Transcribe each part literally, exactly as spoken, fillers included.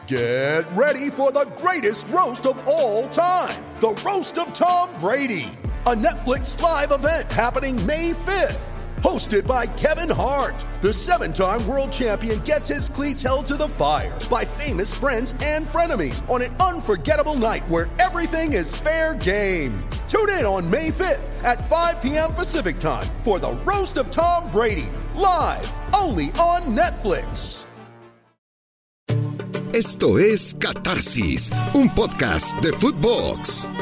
Get ready for the greatest roast of all time, the Roast of Tom Brady, a Netflix live event happening May fifth. Hosted by Kevin Hart, the seven-time world champion gets his cleats held to the fire by famous friends and frenemies on an unforgettable night where everything is fair game. Tune in on May fifth at five p.m. Pacific time for the Roast of Tom Brady, live only on Netflix. Esto es Catarsis, un podcast de Footbox.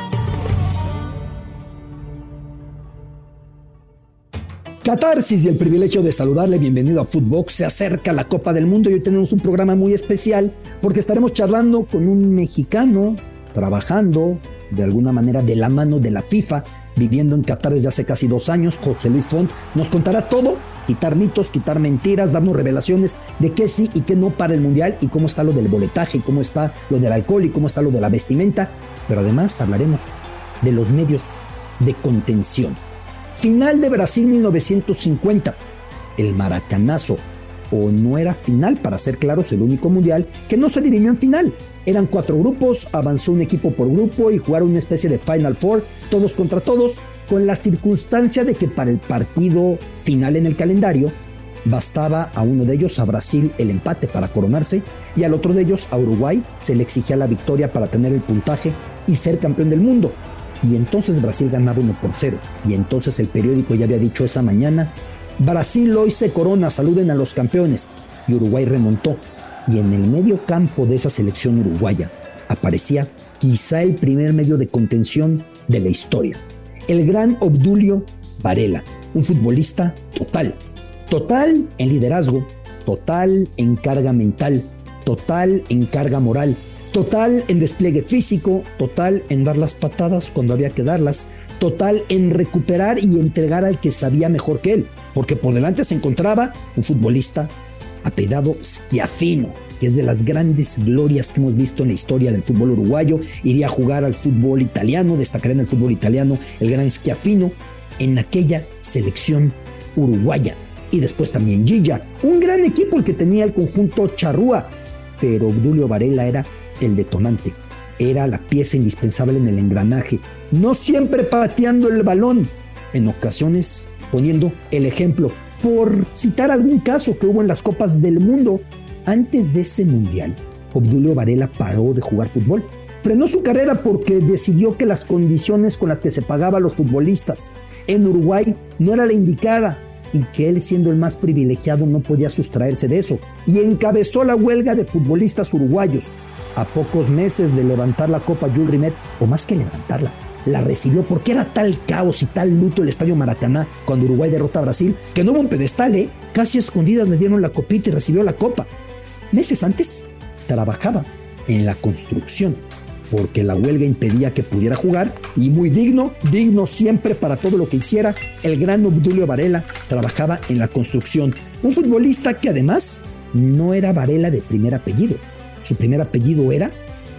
Catarsis y el privilegio de saludarle, bienvenido a Footbox. Se acerca la Copa del Mundo y hoy tenemos un programa muy especial porque estaremos charlando con un mexicano trabajando de alguna manera de la mano de la FIFA, viviendo en Qatar desde hace casi dos años. José Luis Font nos contará todo, quitar mitos, quitar mentiras, darnos revelaciones de qué sí y qué no para el Mundial y cómo está lo del boletaje, cómo está lo del alcohol y cómo está lo de la vestimenta. Pero además hablaremos de los medios de contención. Final de Brasil mil novecientos cincuenta, el maracanazo, o no era final, para ser claros, el único mundial que no se dirimió en final. Eran cuatro grupos, avanzó un equipo por grupo y jugaron una especie de Final Four, todos contra todos, con la circunstancia de que para el partido final en el calendario bastaba a uno de ellos, a Brasil, el empate para coronarse, y al otro de ellos, a Uruguay, se le exigía la victoria para tener el puntaje y ser campeón del mundo. Y entonces Brasil ganaba uno por cero. Y entonces el periódico ya había dicho esa mañana: Brasil hoy se corona, saluden a los campeones. Y Uruguay remontó. Y en el medio campo de esa selección uruguaya aparecía quizá el primer medio de contención de la historia. El gran Obdulio Varela, un futbolista total. Total en liderazgo, total en carga mental, total en carga moral, total en despliegue físico, total en dar las patadas cuando había que darlas, total en recuperar y entregar al que sabía mejor que él, porque por delante se encontraba un futbolista apellidado Schiaffino, que es de las grandes glorias que hemos visto en la historia del fútbol uruguayo. Iría a jugar al fútbol italiano, destacaría en el fútbol italiano el gran Schiaffino en aquella selección uruguaya. Y después también Gilla, un gran equipo el que tenía el conjunto charrúa, pero Obdulio Varela era el detonante, era la pieza indispensable en el engranaje, no siempre pateando el balón, en ocasiones poniendo el ejemplo. Por citar algún caso que hubo en las Copas del Mundo, antes de ese mundial, Obdulio Varela paró de jugar fútbol, frenó su carrera porque decidió que las condiciones con las que se pagaba a los futbolistas en Uruguay no era la indicada, y que él, siendo el más privilegiado, no podía sustraerse de eso, y encabezó la huelga de futbolistas uruguayos. A pocos meses de levantar la Copa Jules Rimet, o más que levantarla, la recibió, porque era tal caos y tal luto el Estadio Maracaná cuando Uruguay derrota a Brasil, que no hubo un pedestal, ¿eh? Casi escondidas le dieron la copita y recibió la copa. Meses antes trabajaba en la construcción, porque la huelga impedía que pudiera jugar, y muy digno, digno siempre para todo lo que hiciera, el gran Obdulio Varela trabajaba en la construcción. Un futbolista que además no era Varela de primer apellido. Su primer apellido era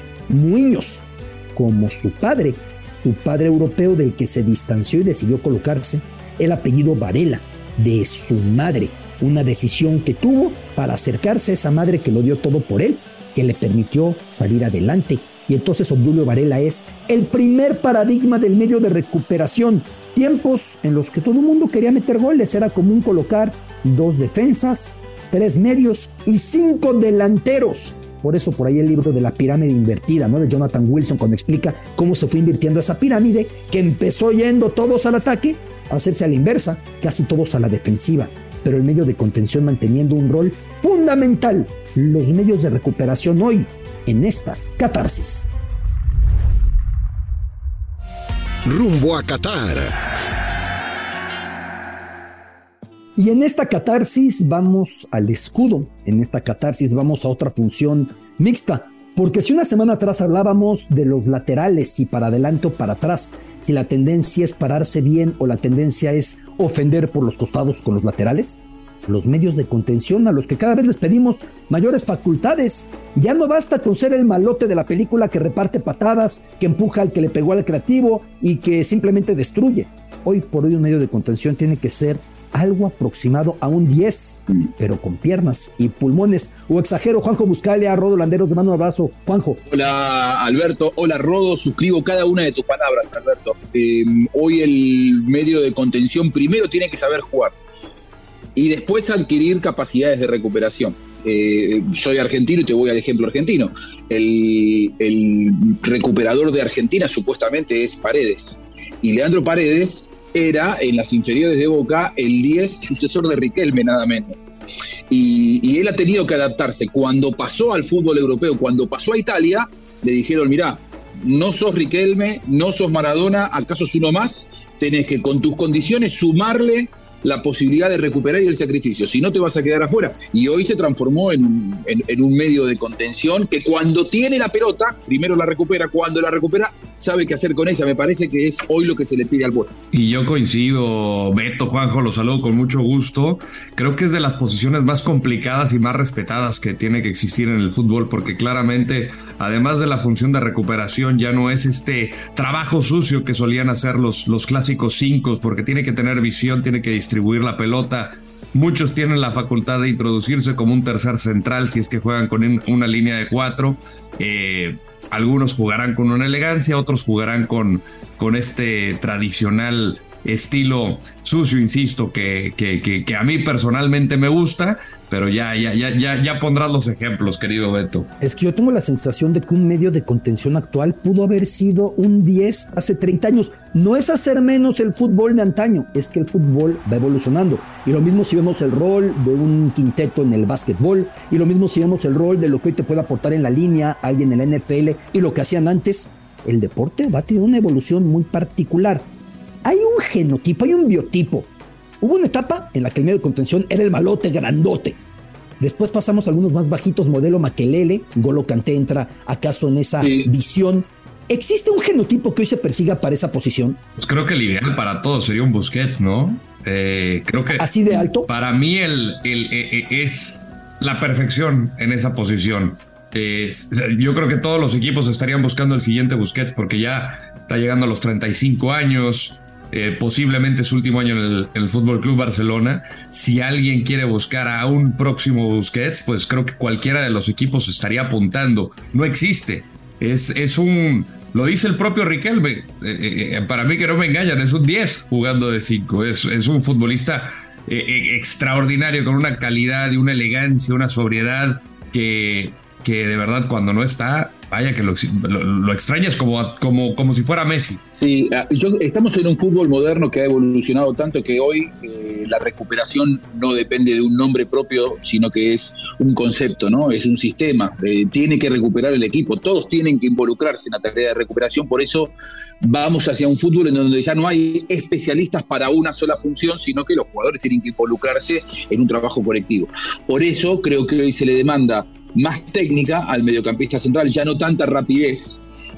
Muñoz, como su padre, su padre europeo, del que se distanció y decidió colocarse el apellido Varela de su madre. Una decisión que tuvo para acercarse a esa madre que lo dio todo por él, que le permitió salir adelante. Y entonces Obdulio Varela es el primer paradigma del medio de recuperación. Tiempos en los que todo el mundo quería meter goles, era común colocar dos defensas, tres medios y cinco delanteros. Por eso por ahí el libro de la pirámide invertida, ¿no?, de Jonathan Wilson, cuando explica cómo se fue invirtiendo esa pirámide, que empezó yendo todos al ataque, a hacerse a la inversa, casi todos a la defensiva, pero el medio de contención manteniendo un rol fundamental. Los medios de recuperación hoy, en esta Catarsis. Rumbo a Qatar. Y en esta Catarsis vamos al escudo, en esta Catarsis vamos a otra función mixta, porque si una semana atrás hablábamos de los laterales, si para adelante o para atrás, si la tendencia es pararse bien o la tendencia es ofender por los costados con los laterales, los medios de contención, a los que cada vez les pedimos mayores facultades. Ya no basta con ser el malote de la película que reparte patadas, que empuja al que le pegó al creativo y que simplemente destruye. Hoy por hoy un medio de contención tiene que ser algo aproximado a un diez, pero con piernas y pulmones. O exagero, Juanjo Buscalia, Rodo Landeros, te mando un abrazo. Juanjo. Hola Alberto, hola Rodo, suscribo cada una de tus palabras, Alberto. Eh, hoy el medio de contención primero tiene que saber jugar y después adquirir capacidades de recuperación. Eh, soy argentino y te voy al ejemplo argentino. El, el recuperador de Argentina supuestamente es Paredes, y Leandro Paredes era en las inferiores de Boca el diez sucesor de Riquelme, nada menos. Y, y él ha tenido que adaptarse. Cuando pasó al fútbol europeo, cuando pasó a Italia, le dijeron, mirá, no sos Riquelme, no sos Maradona, acaso sos uno más, tenés que con tus condiciones sumarle la posibilidad de recuperar y el sacrificio, si no te vas a quedar afuera. Y hoy se transformó en, en, en un medio de contención que cuando tiene la pelota, primero la recupera, cuando la recupera, sabe qué hacer con ella. Me parece que es hoy lo que se le pide al puesto. Y yo coincido, Beto, Juanjo, los saludo con mucho gusto. Creo que es de las posiciones más complicadas y más respetadas que tiene que existir en el fútbol, porque claramente, además de la función de recuperación, ya no es este trabajo sucio que solían hacer los, los clásicos cinco, porque tiene que tener visión, tiene que distribuir la pelota. Muchos tienen la facultad de introducirse como un tercer central si es que juegan con una línea de cuatro. Eh, algunos jugarán con una elegancia, otros jugarán con, con este tradicional estilo sucio, insisto, que, que, que, que a mí personalmente me gusta, pero ya, ya, ya, ya, ya pondrás los ejemplos, querido Beto. Es que yo tengo la sensación de que un medio de contención actual pudo haber sido un diez hace treinta años. No es hacer menos el fútbol de antaño, es que el fútbol va evolucionando. Y lo mismo si vemos el rol de un quinteto en el básquetbol, y lo mismo si vemos el rol de lo que hoy te puede aportar en la línea alguien en la N F L, y lo que hacían antes. El deporte va a tener una evolución muy particular. Hay un genotipo, hay un biotipo. Hubo una etapa en la que el medio de contención era el malote grandote. Después pasamos a algunos más bajitos, modelo Makelele. N'Golo Kanté entra acaso en esa sí. visión. ¿Existe un genotipo que hoy se persiga para esa posición? Pues creo que el ideal para todos sería un Busquets, ¿no? Eh, creo que ¿así de alto? Para mí el, el, el, es la perfección en esa posición. Eh, yo creo que todos los equipos estarían buscando el siguiente Busquets, porque ya está llegando a los treinta y cinco años. Eh, posiblemente su último año en el, en el Fútbol Club Barcelona. Si alguien quiere buscar a un próximo Busquets, pues creo que cualquiera de los equipos estaría apuntando. No existe. Es, es un... Lo dice el propio Riquelme. Eh, eh, para mí, que no me engañan, es un diez jugando de cinco. Es, es un futbolista eh, eh, extraordinario, con una calidad y una elegancia, una sobriedad que, que de verdad cuando no está, vaya que lo, lo, lo extrañas como, como, como si fuera Messi. Sí, yo, estamos en un fútbol moderno que ha evolucionado tanto que hoy eh, la recuperación no depende de un nombre propio, sino que es un concepto, ¿no? Es un sistema. Eh, tiene que recuperar el equipo. Todos tienen que involucrarse en la tarea de recuperación. Por eso vamos hacia un fútbol en donde ya no hay especialistas para una sola función, sino que los jugadores tienen que involucrarse en un trabajo colectivo. Por eso creo que hoy se le demanda más técnica al mediocampista central, ya no tanta rapidez.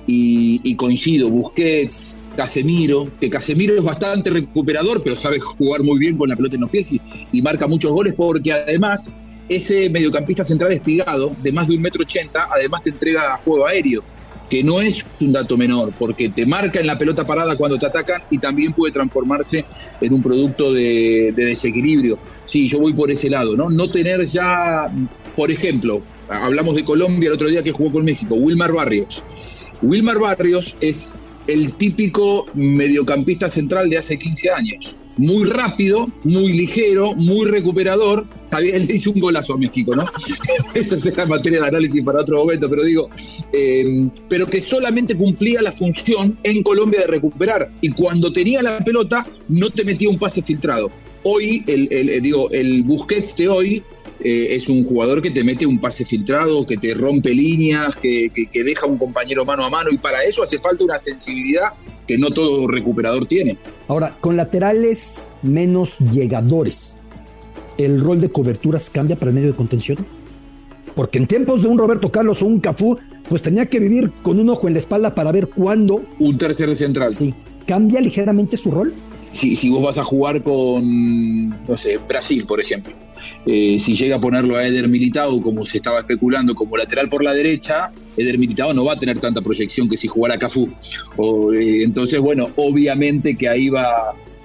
Y, y coincido, Busquets, Casemiro, que Casemiro es bastante recuperador, pero sabe jugar muy bien con la pelota en los pies y, y marca muchos goles, porque además ese mediocampista central espigado de más de un metro ochenta, además te entrega juego aéreo, que no es un dato menor, porque te marca en la pelota parada cuando te atacan y también puede transformarse en un producto de, de desequilibrio. Sí, yo voy por ese lado, ¿no? No tener ya, por ejemplo, hablamos de Colombia el otro día que jugó con México, Wilmar Barrios. Wilmar Barrios es el típico mediocampista central de hace quince años. Muy rápido, muy ligero, muy recuperador. También le hizo un golazo a México, ¿no? Esa será materia de análisis para otro momento, pero digo, eh, pero que solamente cumplía la función en Colombia de recuperar. Y cuando tenía la pelota, no te metía un pase filtrado. Hoy, el, el, digo, el Busquets de hoy Eh, es un jugador que te mete un pase filtrado, que te rompe líneas, que, que, que deja un compañero mano a mano, y para eso hace falta una sensibilidad que no todo recuperador tiene. Ahora, con laterales menos llegadores, ¿el rol de coberturas cambia para el medio de contención? Porque en tiempos de un Roberto Carlos o un Cafú, pues tenía que vivir con un ojo en la espalda para ver cuándo. Un tercer central. Sí. ¿Cambia ligeramente su rol? Si, si vos vas a jugar con, no sé, Brasil, por ejemplo. Eh, si llega a ponerlo a Eder Militao, como se estaba especulando, como lateral por la derecha, Eder Militao no va a tener tanta proyección que si jugara Cafú. O, eh, entonces, bueno, obviamente que ahí va,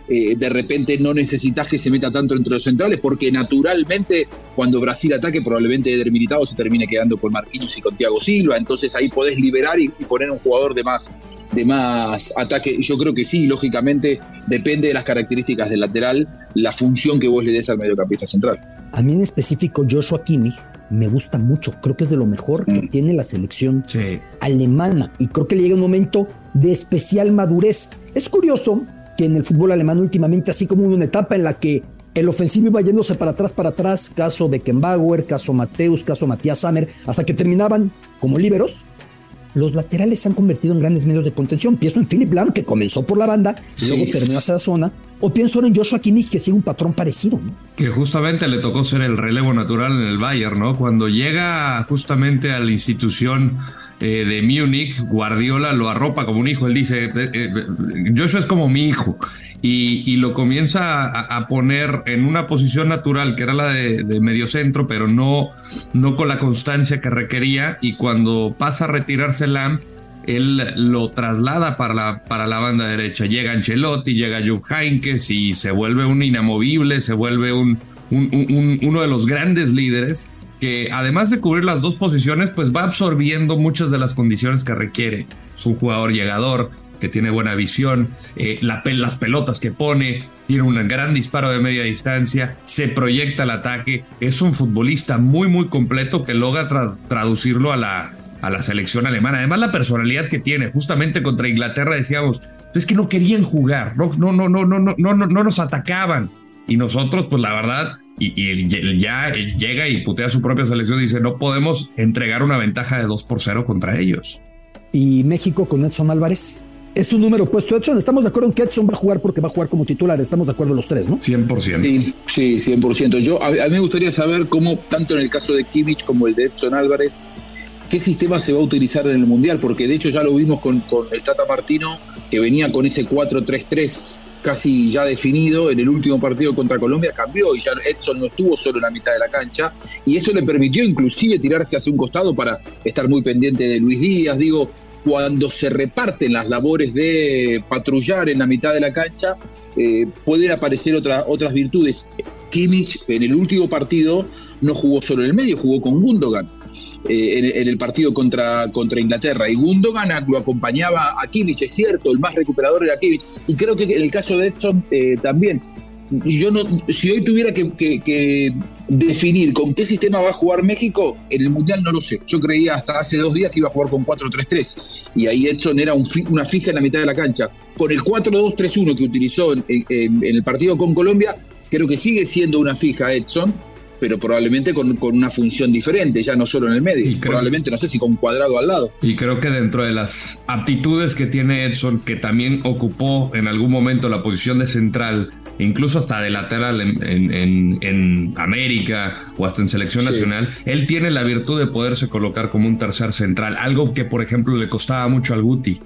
eh, de repente no necesitas que se meta tanto entre los centrales, porque naturalmente cuando Brasil ataque probablemente Eder Militao se termine quedando con Marquinhos y con Thiago Silva, entonces ahí podés liberar y, y poner un jugador de más, de más ataque. Yo creo que sí, lógicamente depende de las características del lateral, la función que vos le des al mediocampista central. A mí en específico Joshua Kimmich me gusta mucho, creo que es de lo mejor que mm. tiene la selección sí. alemana, y creo que le llega un momento de especial madurez. Es curioso que en el fútbol alemán últimamente, así como una etapa en la que el ofensivo iba yéndose para atrás, para atrás, caso Beckenbauer, caso Mateus, caso Matthias Sammer, hasta que terminaban como líberos, los laterales se han convertido en grandes medios de contención. Pienso en Philipp Lahm, que comenzó por la banda, sí. luego terminó hacia la zona, o pienso ahora en Joshua Kimmich, que sigue un patrón parecido, ¿no? Que justamente le tocó ser el relevo natural en el Bayern, ¿no? Cuando llega justamente a la institución eh, de Múnich, Guardiola lo arropa como un hijo. Él dice, eh, eh, Joshua es como mi hijo, y, y lo comienza a, a poner en una posición natural, que era la de, de mediocentro, pero no, no con la constancia que requería, y cuando pasa a retirarse Lahm, él lo traslada para la, para la banda derecha. Llega Ancelotti, llega Jupp Heynckes y se vuelve un inamovible, se vuelve un, un, un, uno de los grandes líderes que, además de cubrir las dos posiciones, pues va absorbiendo muchas de las condiciones que requiere. Es un jugador llegador, que tiene buena visión, eh, la, las pelotas que pone, tiene un gran disparo de media distancia, se proyecta al ataque. Es un futbolista muy, muy completo que logra tra- traducirlo a la... a la selección alemana. Además, la personalidad que tiene, justamente contra Inglaterra decíamos, es que no querían jugar, no, no, no, no, no, no, no, no nos atacaban, y nosotros, pues la verdad, y, y ya llega y putea a su propia selección y dice, no podemos entregar una ventaja de dos por cero contra ellos. Y México con Edson Álvarez es un número puesto. Edson, estamos de acuerdo en que Edson va a jugar porque va a jugar como titular, estamos de acuerdo los tres, ¿no? cien por ciento. Sí, sí, cien por ciento. Yo, a, a mí me gustaría saber cómo, tanto en el caso de Kimmich como el de Edson Álvarez, qué sistema se va a utilizar en el Mundial, porque de hecho ya lo vimos con, con el Tata Martino, que venía con ese cuatro tres tres casi ya definido. En el último partido contra Colombia cambió y ya Edson no estuvo solo en la mitad de la cancha, y eso le permitió inclusive tirarse hacia un costado para estar muy pendiente de Luis Díaz. Digo, cuando se reparten las labores de patrullar en la mitad de la cancha, eh, pueden aparecer otra, otras virtudes. Kimmich en el último partido no jugó solo en el medio, jugó con Gundogan. Eh, en, en el partido contra, contra Inglaterra, y Gundogan lo acompañaba a Kimmich, es cierto, el más recuperador era Kimmich, y creo que en el caso de Edson eh, también. Yo no, si hoy tuviera que, que, que definir con qué sistema va a jugar México en el Mundial, no lo sé. Yo creía hasta hace dos días que iba a jugar con cuatro tres tres, y ahí Edson era un, una fija en la mitad de la cancha. Con el cuatro dos tres uno que utilizó en, en, en el partido con Colombia, creo que sigue siendo una fija Edson, pero probablemente con, con una función diferente, ya no solo en el medio, creo, probablemente, no sé si con Cuadrado al lado. Y creo que dentro de las aptitudes que tiene Edson, que también ocupó en algún momento la posición de central, incluso hasta de lateral en, en, en, en América o hasta en selección sí. nacional, él tiene la virtud de poderse colocar como un tercer central, algo que por ejemplo le costaba mucho al Guti,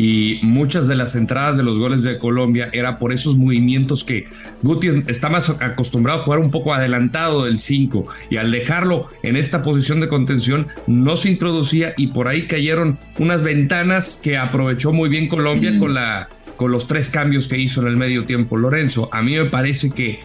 y muchas de las entradas de los goles de Colombia era por esos movimientos que Guti está más acostumbrado a jugar un poco adelantado del cinco, y al dejarlo en esta posición de contención no se introducía, y por ahí cayeron unas ventanas que aprovechó muy bien Colombia mm. con la con los tres cambios que hizo en el medio tiempo Lorenzo. A mí me parece que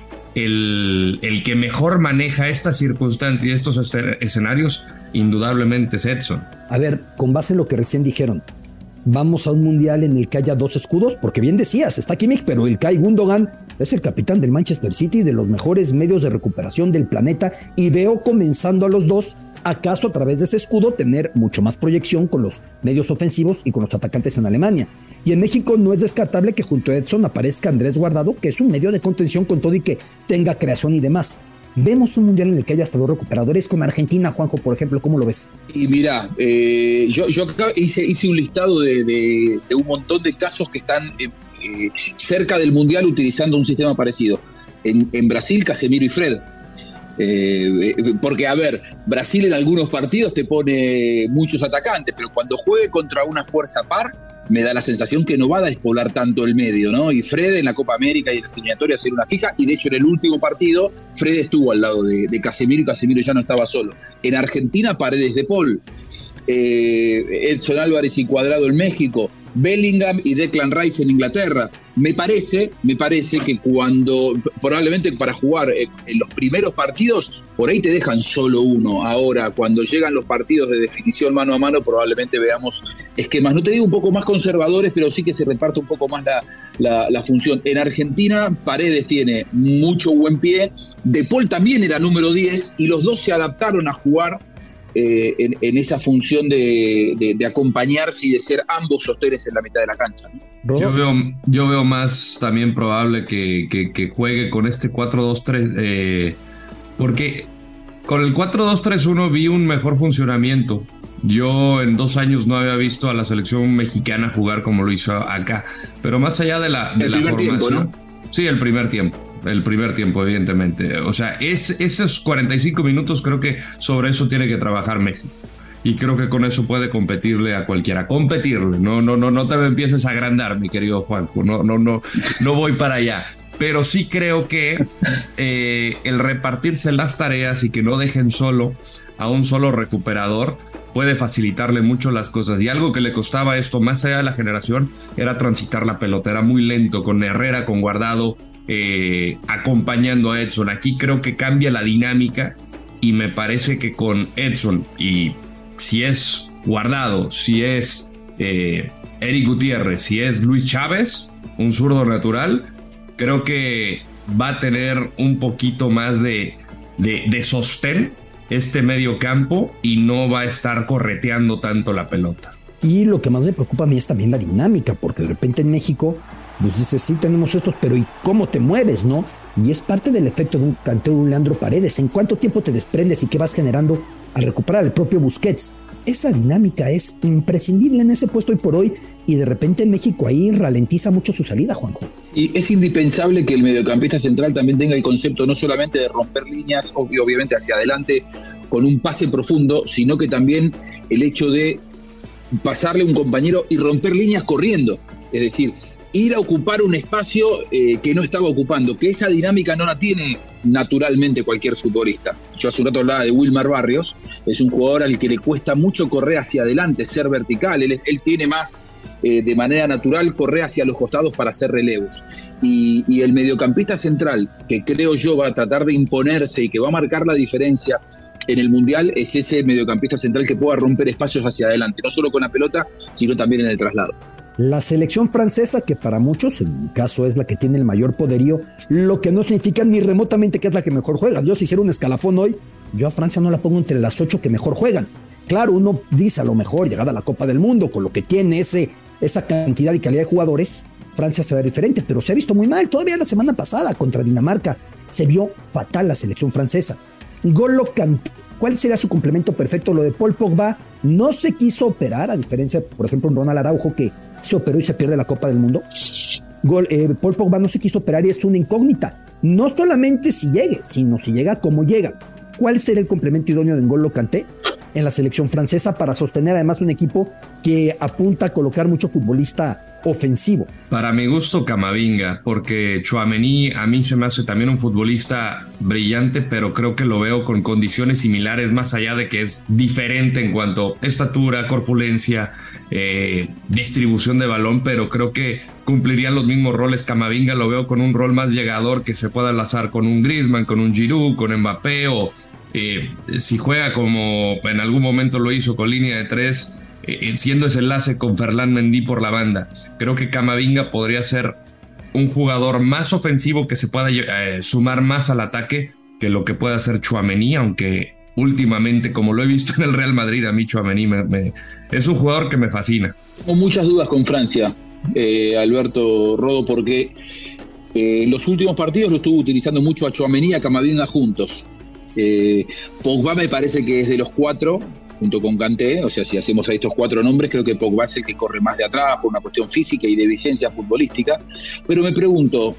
el, el que mejor maneja estas circunstancias y estos escenarios indudablemente es Edson. A ver, con base en lo que recién dijeron, vamos a un mundial en el que haya dos escudos, porque bien decías, está Kimmich, pero Ilkay Gundogan es el capitán del Manchester City, de los mejores medios de recuperación del planeta, y veo comenzando a los dos, acaso a través de ese escudo, tener mucho más proyección con los medios ofensivos y con los atacantes en Alemania. Y en México no es descartable que junto a Edson aparezca Andrés Guardado, que es un medio de contención con todo y que tenga creación y demás. Vemos un mundial en el que haya hasta dos recuperadores con Argentina, Juanjo, por ejemplo, ¿cómo lo ves? Y mira, eh, yo, yo acá hice, hice un listado de, de, de un montón de casos que están eh, eh, cerca del mundial utilizando un sistema parecido. En, en Brasil, Casemiro y Fred. Eh, porque, a ver, Brasil en algunos partidos te pone muchos atacantes, pero cuando juegue contra una fuerza par, me da la sensación que no va a despoblar tanto el medio, ¿no? Y Fred en la Copa América y en la eliminatoria hacer una fija, y de hecho en el último partido Fred estuvo al lado de, de Casemiro, y Casemiro ya no estaba solo. En Argentina, Paredes de Paul, eh, Edson Álvarez y Cuadrado en México, Bellingham y Declan Rice en Inglaterra. Me parece, me parece que cuando, probablemente para jugar en los primeros partidos, por ahí te dejan solo uno. Ahora, cuando llegan los partidos de definición mano a mano, probablemente veamos esquemas, no te digo un poco más conservadores, pero sí que se reparte un poco más la, la, la función. En Argentina, Paredes tiene mucho buen pie, De Paul también era número diez, y los dos se adaptaron a jugar Eh, en, en esa función de, de, de acompañarse y de ser ambos sostenes en la mitad de la cancha, ¿no? Yo veo, yo veo más también probable que, que, que juegue con este cuatro dos tres, eh, porque con el cuatro dos tres uno vi un mejor funcionamiento. Yo en dos años no había visto a la selección mexicana jugar como lo hizo acá, pero más allá de la, de el la primer formación, tiempo, ¿no? Sí, el primer tiempo. El primer tiempo, evidentemente. O sea, es, esos cuarenta y cinco minutos creo que sobre eso tiene que trabajar México. Y creo que con eso puede competirle a cualquiera. Competirle. No, no, no, no te empieces a agrandar, mi querido Juanjo. No, no, no, no voy para allá. Pero sí creo que eh, el repartirse las tareas y que no dejen solo a un solo recuperador puede facilitarle mucho las cosas. Y algo que le costaba esto, más allá de la generación, era transitar la pelota. Era muy lento, con Herrera, con Guardado, Eh, acompañando a Edson. Aquí creo que cambia la dinámica y me parece que con Edson, y si es Guardado, si es eh, Eric Gutiérrez, si es Luis Chávez, un zurdo natural, creo que va a tener un poquito más de, de, de sostén este medio campo y no va a estar correteando tanto la pelota. Y lo que más me preocupa a mí es también la dinámica, porque de repente en México pues dices, sí, tenemos estos, pero ¿y cómo te mueves, no? Y es parte del efecto de un canteo de un Leandro Paredes. ¿En cuánto tiempo te desprendes y qué vas generando al recuperar el propio Busquets? Esa dinámica es imprescindible en ese puesto hoy por hoy, y de repente en México ahí ralentiza mucho su salida, Juanjo. Y es indispensable que el mediocampista central también tenga el concepto no solamente de romper líneas, obviamente hacia adelante con un pase profundo, sino que también el hecho de pasarle a un compañero y romper líneas corriendo. Es decir, ir a ocupar un espacio eh, que no estaba ocupando, que esa dinámica no la tiene naturalmente cualquier futbolista. Yo hace un rato hablaba de Wilmar Barrios, es un jugador al que le cuesta mucho correr hacia adelante, ser vertical, él, él tiene más eh, de manera natural correr hacia los costados para hacer relevos. Y, y el mediocampista central, que creo yo va a tratar de imponerse y que va a marcar la diferencia en el Mundial, es ese mediocampista central que pueda romper espacios hacia adelante, no solo con la pelota, sino también en el traslado. La selección francesa, que para muchos, en mi caso, es la que tiene el mayor poderío, lo que no significa ni remotamente que es la que mejor juega. Yo, si hiciera un escalafón hoy, yo a Francia no la pongo entre las ocho que mejor juegan. Claro, uno dice a lo mejor, llegada a la Copa del Mundo, con lo que tiene ese, esa cantidad y calidad de jugadores, Francia se ve diferente, pero se ha visto muy mal. Todavía la semana pasada contra Dinamarca se vio fatal la selección francesa. N'Golo Kanté, ¿cuál sería su complemento perfecto? Lo de Paul Pogba no se quiso operar, a diferencia de, por ejemplo, un Ronald Araujo que se operó y se pierde la Copa del Mundo. Gol, eh, Paul Pogba no se quiso operar y es una incógnita. No solamente si llegue, sino si llega, cómo llega. ¿Cuál será el complemento idóneo de N'Golo Kanté en la selección francesa para sostener además un equipo que apunta a colocar mucho futbolista ofensivo? Para mi gusto, Camavinga, porque Tchouaméni a mí se me hace también un futbolista brillante, pero creo que lo veo con condiciones similares, más allá de que es diferente en cuanto a estatura, corpulencia, eh, distribución de balón, pero creo que cumplirían los mismos roles. Camavinga lo veo con un rol más llegador que se pueda enlazar con un Griezmann, con un Giroud, con Mbappé, o eh, si juega como en algún momento lo hizo con línea de tres, Eh, siendo ese enlace con Ferland Mendy por la banda. Creo que Camavinga podría ser un jugador más ofensivo que se pueda eh, sumar más al ataque que lo que pueda hacer Tchouaméni, aunque últimamente, como lo he visto en el Real Madrid, a mí Tchouaméni me, me, es un jugador que me fascina. Tengo muchas dudas con Francia, eh, Alberto Rodo, porque eh, en los últimos partidos lo estuvo utilizando mucho a Tchouaméni y a Camavinga juntos. Eh, Pogba me parece que es de los cuatro, junto con Kanté, o sea, si hacemos a estos cuatro nombres, creo que Pogba es el que corre más de atrás por una cuestión física y de vigencia futbolística. Pero me pregunto,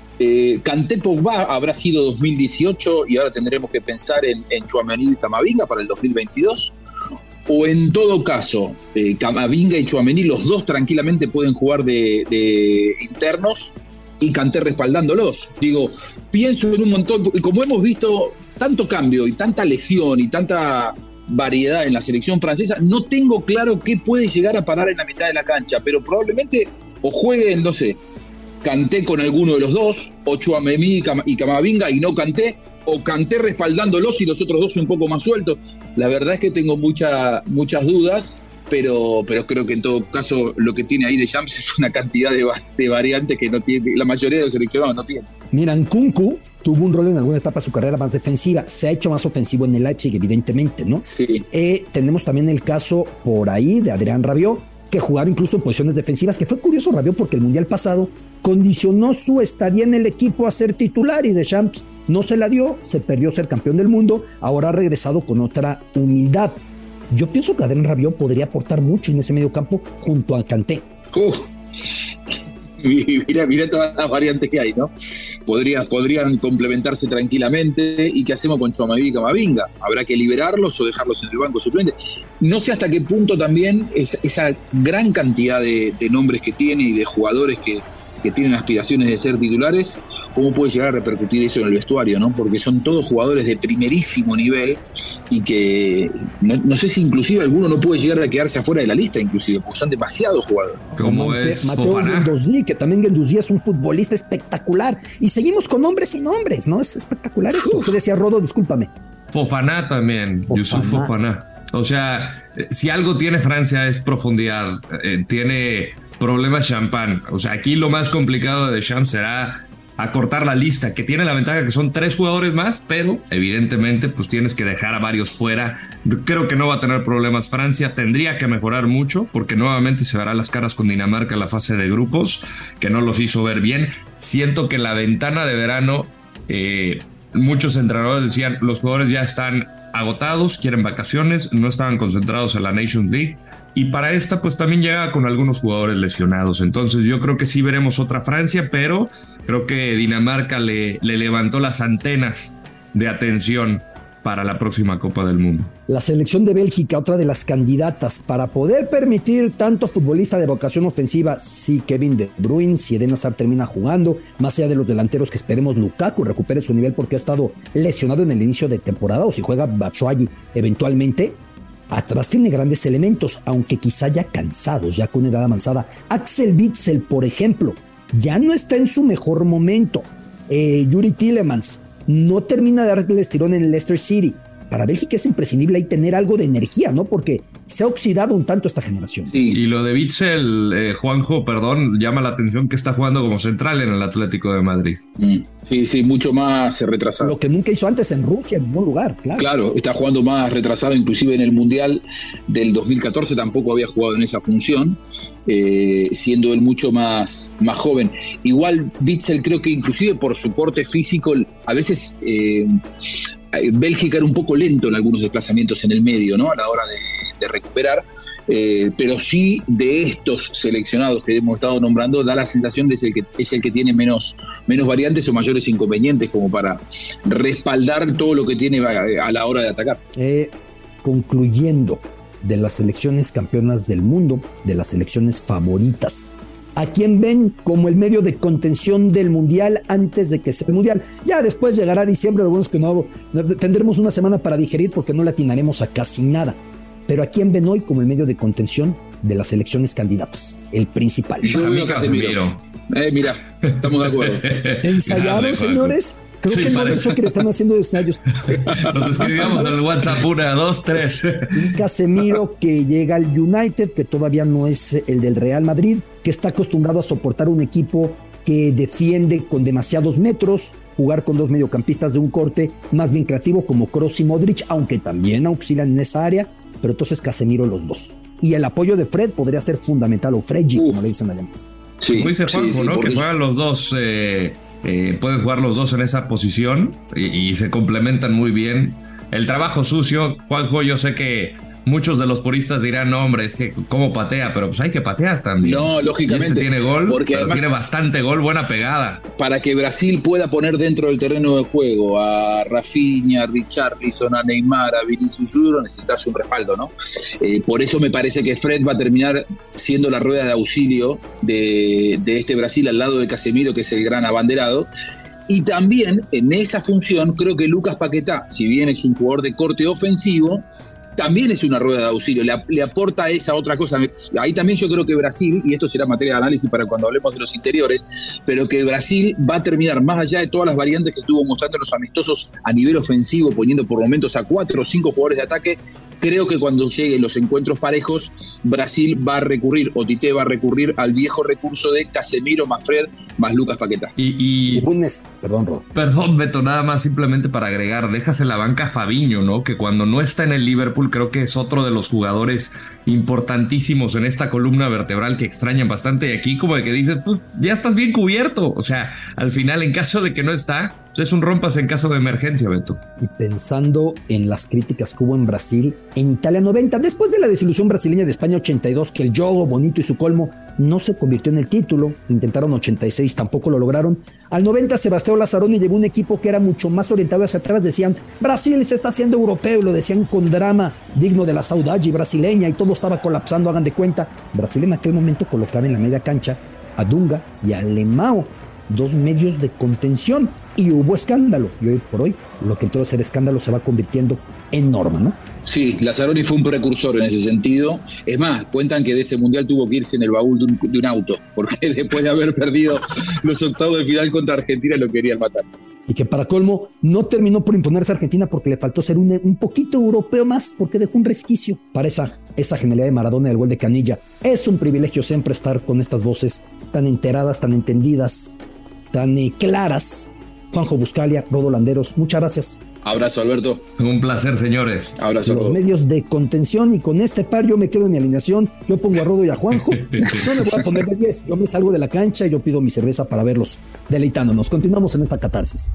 eh, ¿Kanté-Pogba habrá sido dos mil dieciocho y ahora tendremos que pensar en, en Tchouaméni y Camavinga para el dos mil veintidós? ¿O en todo caso, eh, Camavinga y Tchouaméni, los dos tranquilamente pueden jugar de, de internos y Kanté respaldándolos? Digo, pienso en un montón, y como hemos visto tanto cambio y tanta lesión y tanta variedad en la selección francesa. No tengo claro qué puede llegar a parar en la mitad de la cancha, pero probablemente o jueguen, no sé, Kanté con alguno de los dos, o Tchouaméni y Camavinga y no Kanté, o Kanté respaldándolos y los otros dos un poco más sueltos. La verdad es que tengo mucha, muchas dudas, pero, pero creo que en todo caso lo que tiene ahí Deschamps es una cantidad de, de variantes que no tiene, la mayoría de los seleccionados no tienen. Mira, Nkunku tuvo un rol en alguna etapa de su carrera más defensiva, se ha hecho más ofensivo en el Leipzig, evidentemente, ¿no? Sí. Eh, tenemos también el caso por ahí de Adrián Rabiot, que jugaron incluso en posiciones defensivas, que fue curioso Rabiot porque el Mundial pasado condicionó su estadía en el equipo a ser titular y Deschamps no se la dio, se perdió ser campeón del mundo, ahora ha regresado con otra humildad. Yo pienso que Adrián Rabiot podría aportar mucho en ese medio campo junto a Kanté. Uf. Mira, mira todas las variantes que hay, ¿no? Podría, podrían complementarse tranquilamente. ¿Y qué hacemos con Tchouaméni y Camavinga? ¿Habrá que liberarlos o dejarlos en el banco suplente? No sé hasta qué punto también es, esa gran cantidad de, de nombres que tiene y de jugadores que, que tienen aspiraciones de ser titulares, cómo puede llegar a repercutir eso en el vestuario, ¿no? Porque son todos jugadores de primerísimo nivel y que no, no sé si inclusive alguno no puede llegar a quedarse afuera de la lista, inclusive, porque son demasiados jugadores. Como es Mateo Guendouzi, que también Guendouzi es un futbolista espectacular. Y seguimos con nombres y nombres, ¿no? Es espectacular esto. ¿Qué decía Rodo? Discúlpame. Fofana también, Fofana. Youssouf Fofana. O sea, si algo tiene Francia es profundidad, eh, tiene problemas champán. O sea, aquí lo más complicado de Deschamps será acortar la lista, que tiene la ventaja que son tres jugadores más, pero evidentemente pues tienes que dejar a varios fuera. Creo que no va a tener problemas Francia, tendría que mejorar mucho porque nuevamente se verá las caras con Dinamarca en la fase de grupos, que no los hizo ver bien. Siento que la ventana de verano, eh, muchos entrenadores decían, los jugadores ya están agotados, quieren vacaciones, no estaban concentrados en la Nations League, y para esta pues también llega con algunos jugadores lesionados. Entonces yo creo que sí veremos otra Francia, pero creo que Dinamarca le, le levantó las antenas de atención para la próxima Copa del Mundo. La selección de Bélgica, otra de las candidatas para poder permitir tanto futbolista de vocación ofensiva, si Kevin De Bruyne, si Eden Hazard termina jugando, más allá de los delanteros que esperemos Lukaku recupere su nivel porque ha estado lesionado en el inicio de temporada, o si juega Batshuayi eventualmente. Atrás tiene grandes elementos, aunque quizá ya cansados, ya con edad avanzada. Axel Witsel, por ejemplo, ya no está en su mejor momento. Eh, Yuri Tielemans no termina de darle el estirón en el Leicester City. Para Bélgica es imprescindible ahí tener algo de energía, ¿no? Porque se ha oxidado un tanto esta generación. Sí. Y lo de Witsel, eh, Juanjo, perdón, llama la atención que está jugando como central en el Atlético de Madrid. Mm. Sí, sí, mucho más retrasado. Lo que nunca hizo antes en Rusia, en ningún lugar, claro. Claro, está jugando más retrasado, inclusive en el Mundial del dos mil catorce tampoco había jugado en esa función, eh, siendo él mucho más, más joven. Igual Witsel creo que inclusive por su porte físico, a veces eh, Bélgica era un poco lento en algunos desplazamientos en el medio, ¿no? A la hora de, de recuperar. Eh, pero sí, de estos seleccionados que hemos estado nombrando, da la sensación de ser que es el que tiene menos, menos variantes o mayores inconvenientes como para respaldar todo lo que tiene a, a la hora de atacar. Eh, concluyendo, de las selecciones campeonas del mundo, de las selecciones favoritas, ¿a quién ven como el medio de contención del Mundial antes de que sea el Mundial? Ya después llegará diciembre, lo bueno es que no, tendremos una semana para digerir porque no le atinaremos a casi nada. Pero ¿a quién ven hoy como el medio de contención de las selecciones candidatas? El principal. Yo veo a Casemiro. Eh, mira, estamos de acuerdo. ¿Ensayaron, Grande, señores? Creo sí, que no es que le están haciendo ensayos. Nos escribíamos en el WhatsApp, una, dos, tres. Un Casemiro que llega al United, que todavía no es el del Real Madrid, que está acostumbrado a soportar un equipo que defiende con demasiados metros, jugar con dos mediocampistas de un corte más bien creativo como Kroos y Modric, aunque también auxilian en esa área. Pero entonces Casemiro los dos. Y el apoyo de Fred podría ser fundamental, o Fredji, uh, como le dicen allá. Sí, como dice Juanjo, sí, sí, ¿no? Que juegan los dos, eh, eh, pueden jugar los dos en esa posición y, y se complementan muy bien. El trabajo sucio, Juanjo, yo sé que muchos de los puristas dirán, no, hombre, es que cómo patea, pero pues hay que patear también. No, lógicamente. Y este tiene gol, porque pero tiene bastante gol, buena pegada. Para que Brasil pueda poner dentro del terreno de juego a Rafinha, a Richarlison, a Neymar, a Vinicius Junior, necesitas un respaldo, ¿no? Eh, por eso me parece que Fred va a terminar siendo la rueda de auxilio de, de este Brasil al lado de Casemiro, que es el gran abanderado. Y también en esa función creo que Lucas Paquetá, si bien es un jugador de corte ofensivo, también es una rueda de auxilio, le, le aporta esa otra cosa. Ahí también yo creo que Brasil, y esto será materia de análisis para cuando hablemos de los interiores, pero que Brasil va a terminar, más allá de todas las variantes que estuvo mostrando los amistosos a nivel ofensivo, poniendo por momentos a cuatro o cinco jugadores de ataque, creo que cuando lleguen los encuentros parejos, Brasil va a recurrir, o Tite va a recurrir al viejo recurso de Casemiro más Fred más Lucas Paquetá. Y, y perdón, Ro. Perdón, Beto, nada más simplemente para agregar, dejas en la banca a Fabinho, ¿no? Que cuando no está en el Liverpool creo que es otro de los jugadores importantísimos en esta columna vertebral que extrañan bastante, y aquí como de que dices, pues ya estás bien cubierto, o sea, al final en caso de que no está, es un rompas en caso de emergencia, Beto. Y pensando en las críticas que hubo en Brasil, en Italia noventa, después de la desilusión brasileña de España ochenta y dos, que el juego bonito y su colmo no se convirtió en el título, intentaron ochenta y seis, tampoco lo lograron. Al noventa, Sebastián Lazzaroni llevó un equipo que era mucho más orientado hacia atrás, decían, Brasil se está haciendo europeo, lo decían con drama, digno de la saudade brasileña, y todo estaba colapsando, hagan de cuenta. Brasil en aquel momento colocaba en la media cancha a Dunga y a Lemao, dos medios de contención, y hubo escándalo, y hoy por hoy lo que entró a ser escándalo se va convirtiendo en norma, ¿no? Sí, Lazzaroni fue un precursor en ese sentido. Es más, cuentan que de ese mundial tuvo que irse en el baúl de un, de un auto, porque después de haber perdido los octavos de final contra Argentina lo querían matar. Y que para colmo no terminó por imponerse a Argentina porque le faltó ser un, un poquito europeo más, porque dejó un resquicio para esa, esa genialidad de Maradona y el gol de Canilla. Es un privilegio siempre estar con estas voces tan enteradas, tan entendidas, tan eh, claras. Juanjo Buscalia, Rodo Landeros, muchas gracias. Abrazo, Alberto. Un placer, señores. Abrazo. Los medios de contención, y con este par yo me quedo en mi alineación. Yo pongo a Rodo y a Juanjo. No me voy a poner de diez. Yo me salgo de la cancha y yo pido mi cerveza para verlos deleitándonos. Continuamos en esta catarsis.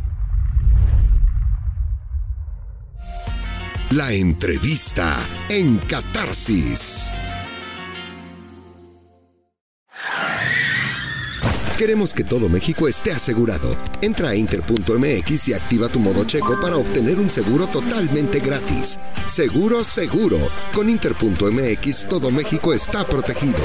La entrevista en Catarsis. Queremos que todo México esté asegurado. Entra a inter punto m x y activa tu modo checo para obtener un seguro totalmente gratis. Seguro, seguro. Con inter punto m x todo México está protegido.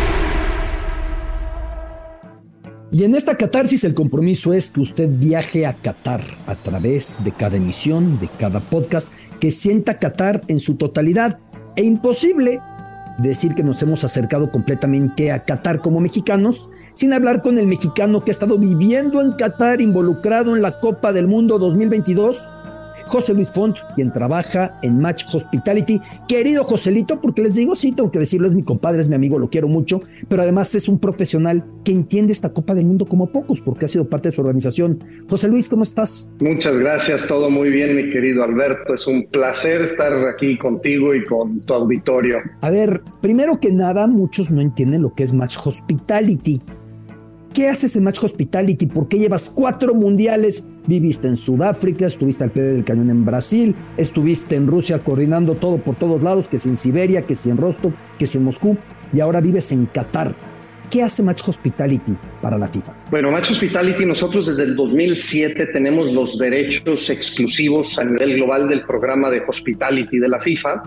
Y en esta catarsis el compromiso es que usted viaje a Qatar a través de cada emisión, de cada podcast, que sienta Qatar en su totalidad. E imposible decir que nos hemos acercado completamente a Qatar como mexicanos, sin hablar con el mexicano que ha estado viviendo en Qatar, involucrado en la Copa del Mundo dos mil veintidós, José Luis Font, quien trabaja en Match Hospitality. Querido Joselito, porque les digo, sí, tengo que decirlo, es mi compadre, es mi amigo, lo quiero mucho, pero además es un profesional que entiende esta Copa del Mundo como pocos, porque ha sido parte de su organización. José Luis, ¿cómo estás? Muchas gracias, todo muy bien, mi querido Alberto. Es un placer estar aquí contigo y con tu auditorio. A ver, primero que nada, muchos no entienden lo que es Match Hospitality. ¿Qué haces en Match Hospitality? ¿Por qué llevas cuatro mundiales? Viviste en Sudáfrica, estuviste al pie del cañón en Brasil, estuviste en Rusia coordinando todo por todos lados, que si en Siberia, que si en Rostov, que si en Moscú, y ahora vives en Qatar. ¿Qué hace Match Hospitality para la FIFA? Bueno, Match Hospitality, nosotros desde el dos mil siete tenemos los derechos exclusivos a nivel global del programa de Hospitality de la FIFA,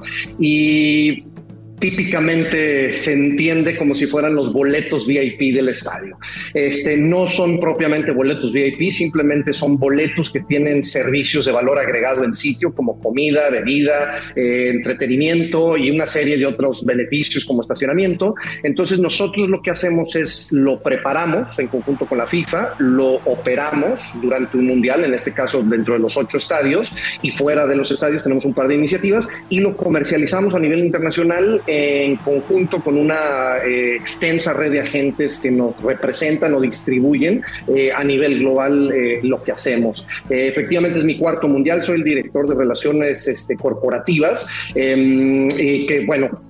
y típicamente se entiende como si fueran los boletos V I P del estadio. Este, no son propiamente boletos V I P, simplemente son boletos que tienen servicios de valor agregado en sitio, como comida, bebida, eh, entretenimiento y una serie de otros beneficios como estacionamiento. Entonces nosotros lo que hacemos es lo preparamos en conjunto con la FIFA, lo operamos durante un mundial, en este caso dentro de los ocho estadios, y fuera de los estadios tenemos un par de iniciativas, y lo comercializamos a nivel internacional en conjunto con una eh, extensa red de agentes que nos representan o distribuyen eh, a nivel global eh, lo que hacemos. Eh, efectivamente es mi cuarto mundial, soy el director de relaciones este, corporativas, eh, eh, que bueno,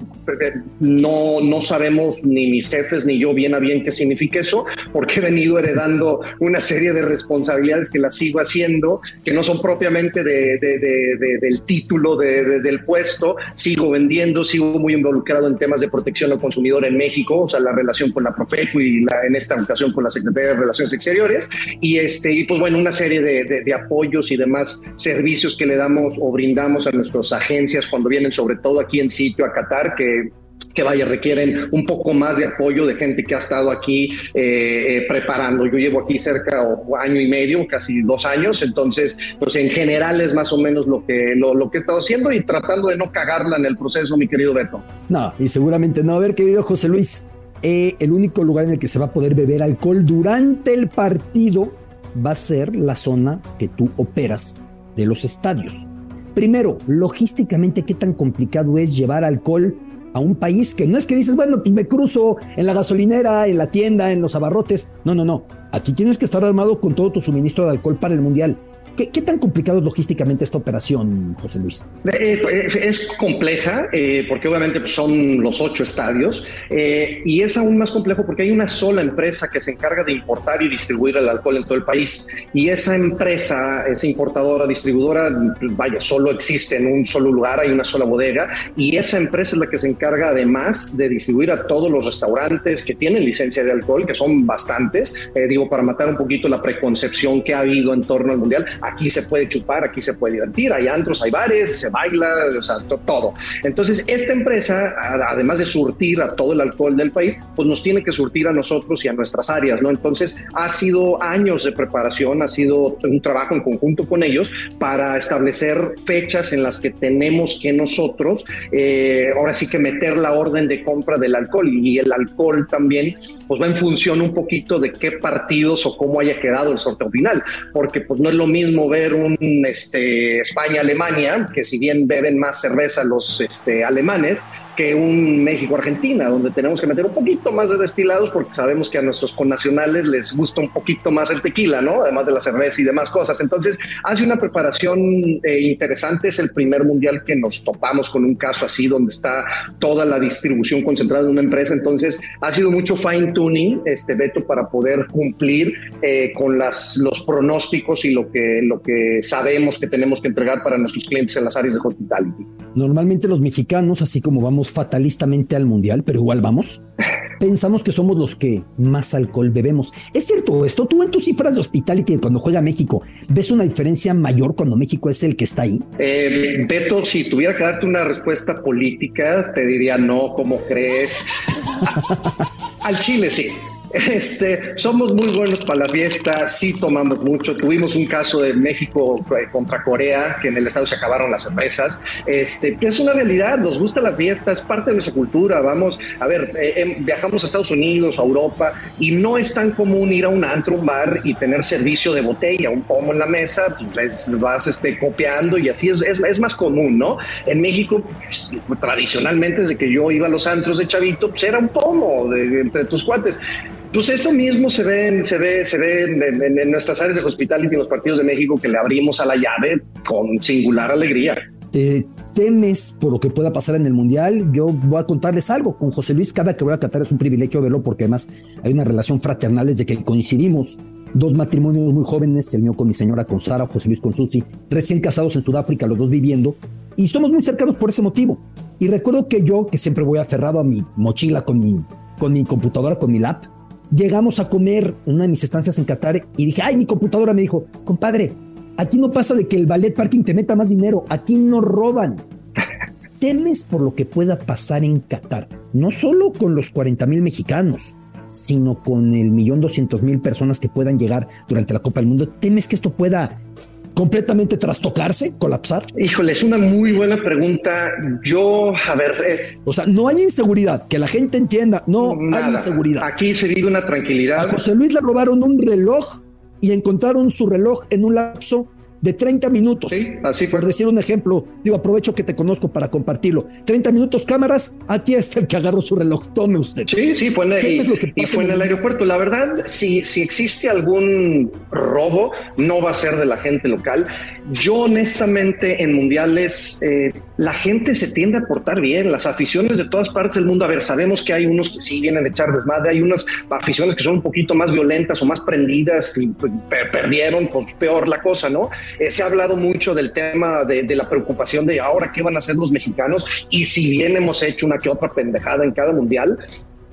no, no sabemos ni mis jefes ni yo bien a bien qué significa eso, porque he venido heredando una serie de responsabilidades que las sigo haciendo, que no son propiamente de, de, de, de, del título de, de, del puesto. Sigo vendiendo, sigo muy involucrado en temas de protección al consumidor en México, o sea, la relación con la Profeco y la, en esta ocasión con la Secretaría de Relaciones Exteriores, y, este, y pues bueno, una serie de, de, de apoyos y demás servicios que le damos o brindamos a nuestras agencias cuando vienen, sobre todo aquí en sitio a Qatar, que que vaya, requieren un poco más de apoyo de gente que ha estado aquí eh, eh, preparando. Yo llevo aquí cerca o año y medio, casi dos años, entonces, pues en general es más o menos lo que, lo, lo que he estado haciendo y tratando de no cagarla en el proceso, mi querido Beto. No, y seguramente no. A ver, querido José Luis, eh, el único lugar en el que se va a poder beber alcohol durante el partido va a ser la zona que tú operas de los estadios. Primero, logísticamente, ¿qué tan complicado es llevar alcohol a un país que no es que dices, bueno, pues me cruzo en la gasolinera, en la tienda, en los abarrotes? No, no, no. Aquí tienes que estar armado con todo tu suministro de alcohol para el Mundial. ¿Qué, ¿Qué tan complicado es logísticamente esta operación, José Luis? Eh, es compleja, eh, porque obviamente pues, son los ocho estadios, eh, y es aún más complejo porque hay una sola empresa que se encarga de importar y distribuir el alcohol en todo el país. Y esa empresa, esa importadora, distribuidora, vaya, solo existe en un solo lugar, hay una sola bodega, y esa empresa es la que se encarga además de distribuir a todos los restaurantes que tienen licencia de alcohol, que son bastantes, eh, digo, para matar un poquito la preconcepción que ha habido en torno al Mundial. Aquí se puede chupar, aquí se puede divertir, hay antros, hay bares, se baila, o sea, to- todo. Entonces, esta empresa, además de surtir a todo el alcohol del país, pues nos tiene que surtir a nosotros y a nuestras áreas, ¿no? Entonces, ha sido años de preparación, ha sido un trabajo en conjunto con ellos para establecer fechas en las que tenemos que nosotros, eh, ahora sí que meter la orden de compra del alcohol, y el alcohol también, pues va en función un poquito de qué partidos o cómo haya quedado el sorteo final, porque pues no es lo mismo ver un este, España-Alemania, que si bien beben más cerveza los este, alemanes, que un México-Argentina, donde tenemos que meter un poquito más de destilados porque sabemos que a nuestros connacionales les gusta un poquito más el tequila, ¿no? Además de la cerveza y demás cosas. Entonces, hace una preparación eh, interesante. Es el primer mundial que nos topamos con un caso así, donde está toda la distribución concentrada en una empresa. Entonces, ha sido mucho fine-tuning, este, Beto, para poder cumplir eh, con las, los pronósticos y lo que, lo que sabemos que tenemos que entregar para nuestros clientes en las áreas de hospitality. Normalmente los mexicanos, así como vamos fatalistamente al mundial, pero igual vamos, pensamos que somos los que más alcohol bebemos. ¿Es cierto esto? Tú en tus cifras de hospitality cuando juega México, ¿ves una diferencia mayor cuando México es el que está ahí? Eh, Beto, si tuviera que darte una respuesta política, te diría no, ¿cómo crees? Al Chile sí. Este, somos muy buenos para la fiesta, sí tomamos mucho. Tuvimos un caso de México contra Corea, que en el estado se acabaron las cervezas. Este, que es una realidad, nos gusta la fiesta, es parte de nuestra cultura. Vamos, a ver, eh, viajamos a Estados Unidos, a Europa, y no es tan común ir a un antro, un bar y tener servicio de botella, un pomo en la mesa, pues vas este, copiando y así es, es, es más común, ¿no? En México, pues, tradicionalmente, desde que yo iba a los antros de chavito, pues era un pomo de, entre tus cuates. Pues eso mismo se ve, en, se ve, se ve en, en, en nuestras áreas de hospitality, en los partidos de México, que le abrimos a la llave con singular alegría. Eh, ¿Temes por lo que pueda pasar en el Mundial? Yo voy a contarles algo. Con José Luis, cada que voy a Qatar es un privilegio verlo, porque además hay una relación fraternal desde que coincidimos. Dos matrimonios muy jóvenes, el mío con mi señora, con Sara, José Luis con Susi, recién casados en Sudáfrica, los dos viviendo, y somos muy cercanos por ese motivo. Y recuerdo que yo, que siempre voy aferrado a mi mochila con mi, con mi computadora, con mi lap, llegamos a comer en una de mis estancias en Qatar y dije, ay, mi computadora me dijo, compadre, aquí no pasa de que el ballet parking te meta más dinero, aquí no roban. ¿Temes por lo que pueda pasar en Qatar? No solo con los cuarenta mil mexicanos, sino con el millón doscientos mil personas que puedan llegar durante la Copa del Mundo. ¿Temes que esto pueda completamente trastocarse, colapsar? Híjole, es una muy buena pregunta. Yo, a ver... Eh, o sea, no hay inseguridad, que la gente entienda, no nada. hay inseguridad. Aquí se vive una tranquilidad. A José Luis le robaron un reloj y encontraron su reloj en un lapso de treinta minutos. Sí, así fue. Por decir un ejemplo, digo, aprovecho que te conozco para compartirlo. treinta minutos, cámaras, aquí está el que agarró su reloj, tome usted. Sí, sí, fue en el, y, y fue en el aeropuerto. La verdad, si, si existe algún robo, no va a ser de la gente local. Yo honestamente en mundiales, eh, la gente se tiende a portar bien, las aficiones de todas partes del mundo. A ver, sabemos que hay unos que sí vienen a echar desmadre, hay unas aficiones que son un poquito más violentas o más prendidas y per- perdieron, pues peor la cosa, ¿no? Eh, se ha hablado mucho del tema de, de la preocupación de ahora qué van a hacer los mexicanos, y si bien hemos hecho una que otra pendejada en cada mundial,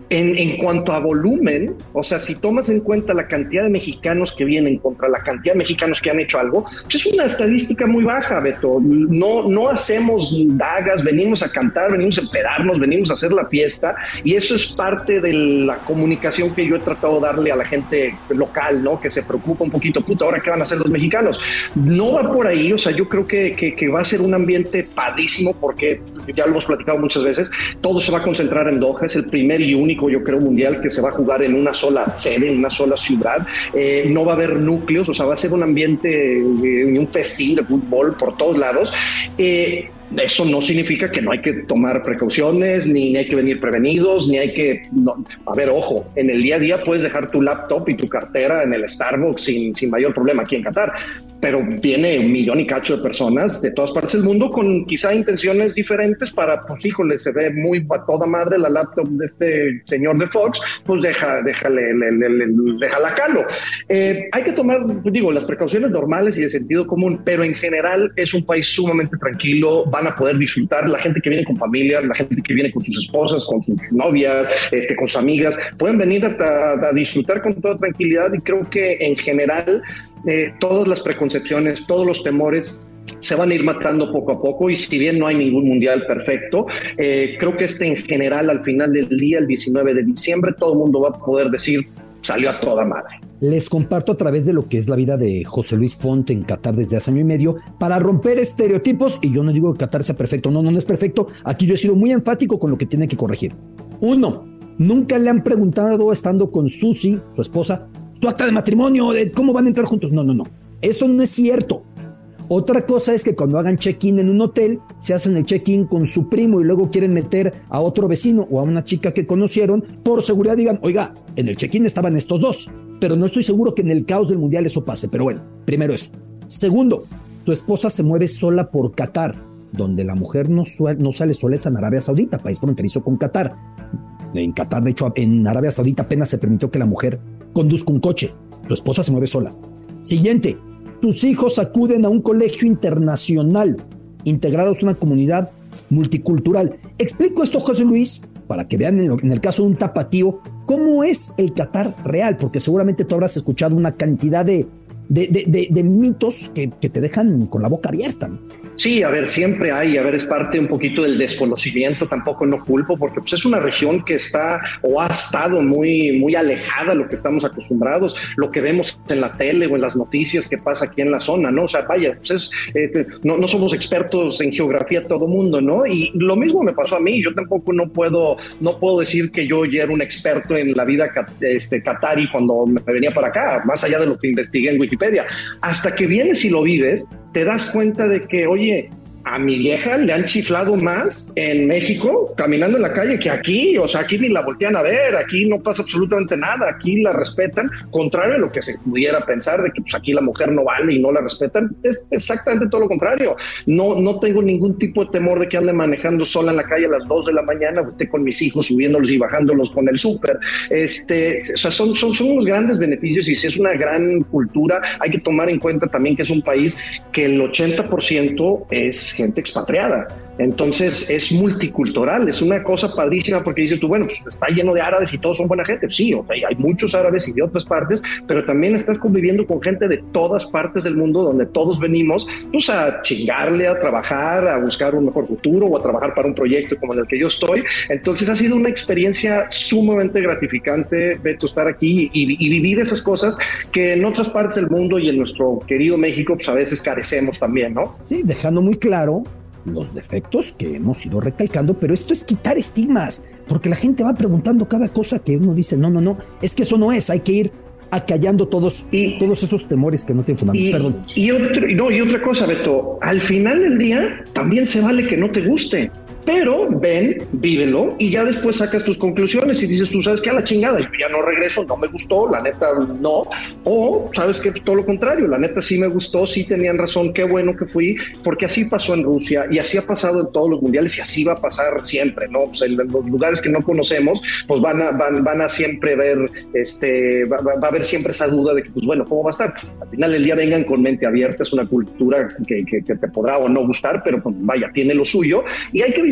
En, en cuanto a volumen, o sea, si tomas en cuenta la cantidad de mexicanos que vienen contra la cantidad de mexicanos que han hecho algo, pues es una estadística muy baja, Beto. No, no hacemos dagas, venimos a cantar, venimos a empedarnos, venimos a hacer la fiesta, y eso es parte de la comunicación que yo he tratado de darle a la gente local, ¿no? Que se preocupa un poquito, puta, ¿ahora qué van a hacer los mexicanos? No va por ahí, o sea, yo creo que, que, que va a ser un ambiente padrísimo, porque ya lo hemos platicado muchas veces, todo se va a concentrar en Doha, es el primer y único, yo creo, mundial que se va a jugar en una sola sede, en una sola ciudad. Eh, no va a haber núcleos, o sea, va a ser un ambiente, eh, un festín de fútbol por todos lados. Eh, Eso no significa que no hay que tomar precauciones, ni hay que venir prevenidos, ni hay que... No. A ver, ojo, en el día a día puedes dejar tu laptop y tu cartera en el Starbucks sin, sin mayor problema aquí en Qatar, pero viene un millón y cacho de personas de todas partes del mundo con quizá intenciones diferentes para, pues híjole, se ve muy a toda madre la laptop de este señor de Fox, pues deja, déjale, le, le, le, déjala calo. Eh, hay que tomar, digo, las precauciones normales y de sentido común, pero en general es un país sumamente tranquilo, van a poder disfrutar, la gente que viene con familia, la gente que viene con sus esposas, con sus novias, este, con sus amigas, pueden venir a, a, a disfrutar con toda tranquilidad, y creo que en general eh, todas las preconcepciones, todos los temores se van a ir matando poco a poco, y si bien no hay ningún mundial perfecto, eh, creo que este en general al final del día, el diecinueve de diciembre, todo el mundo va a poder decir salió a toda madre. Les comparto a través de lo que es la vida de José Luis Font en Qatar desde hace año y medio para romper estereotipos, y yo no digo que Qatar sea perfecto, no, no, no es perfecto. Aquí yo he sido muy enfático con lo que tiene que corregir. Uno, nunca le han preguntado, estando con Susi, su esposa, tu acta de matrimonio, de cómo van a entrar juntos. No, no, no, eso no es cierto. Otra cosa es que cuando hagan check-in en un hotel, se hacen el check-in con su primo y luego quieren meter a otro vecino o a una chica que conocieron, por seguridad digan, oiga, en el check-in estaban estos dos, pero no estoy seguro que en el caos del mundial eso pase. Pero bueno, primero eso. Segundo, tu esposa se mueve sola por Qatar, donde la mujer no, suel, no sale sola, es en Arabia Saudita, país fronterizo con Qatar. En Qatar, de hecho, en Arabia Saudita apenas se permitió que la mujer conduzca un coche. Tu esposa se mueve sola. Siguiente, tus hijos acuden a un colegio internacional, integrados a una comunidad multicultural. Explico esto, José Luis, para que vean en, lo, en el caso de un tapatío, cómo es el Qatar real, porque seguramente tú habrás escuchado una cantidad de, de, de, de, de mitos que, que te dejan con la boca abierta, ¿no? Sí, a ver, siempre hay, a ver, es parte un poquito del desconocimiento, tampoco no culpo, porque pues es una región que está o ha estado muy, muy alejada de lo que estamos acostumbrados, lo que vemos en la tele o en las noticias que pasa aquí en la zona, ¿no? O sea, vaya, pues es, eh, no, no somos expertos en geografía todo mundo, ¿no? Y lo mismo me pasó a mí, yo tampoco no puedo, no puedo decir que yo ya era un experto en la vida este, qatarí cuando me venía para acá, más allá de lo que investigué en Wikipedia. Hasta que vienes y lo vives, te das cuenta de que, oye, a mi vieja le han chiflado más en México caminando en la calle que aquí, o sea, aquí ni la voltean a ver, aquí no pasa absolutamente nada, aquí la respetan, contrario a lo que se pudiera pensar de que pues aquí la mujer no vale y no la respetan, es exactamente todo lo contrario. No, no tengo ningún tipo de temor de que ande manejando sola en la calle a las dos de la mañana, o esté con mis hijos subiéndolos y bajándolos con el súper. Este, o sea, son, son, son unos grandes beneficios, y si es una gran cultura, hay que tomar en cuenta también que es un país que el ochenta por ciento es gente expatriada. Entonces es multicultural, es una cosa padrísima, porque dices tú, bueno, pues está lleno de árabes y todos son buena gente. Sí, okay, hay muchos árabes y de otras partes, pero también estás conviviendo con gente de todas partes del mundo, donde todos venimos pues a chingarle, a trabajar, a buscar un mejor futuro o a trabajar para un proyecto como en el que yo estoy. Entonces ha sido una experiencia sumamente gratificante, Beto, estar aquí y, y vivir esas cosas que en otras partes del mundo y en nuestro querido México pues a veces carecemos también, ¿no? Sí, dejando muy claro los defectos que hemos ido recalcando, pero esto es quitar estigmas, porque la gente va preguntando cada cosa que uno dice, no, no, no, es que eso no es, hay que ir acallando todos, y, todos esos temores que no tienen fundamento. Y, Perdón. Y, otro, no, y otra cosa, Beto, al final del día también se vale que no te guste, pero ven, vívelo y ya después sacas tus conclusiones y dices, tú sabes que a la chingada, yo ya no regreso, no me gustó, la neta no, o sabes que todo lo contrario, la neta sí me gustó, sí tenían razón, qué bueno que fui, porque así pasó en Rusia y así ha pasado en todos los mundiales y así va a pasar siempre, ¿no? Pues en los lugares que no conocemos, pues van a, van, van a siempre ver, este, va, va a haber siempre esa duda de que, pues bueno, ¿cómo va a estar? Al final del día vengan con mente abierta, es una cultura que, que, que te podrá o no gustar, pero pues vaya, tiene lo suyo y hay que vivir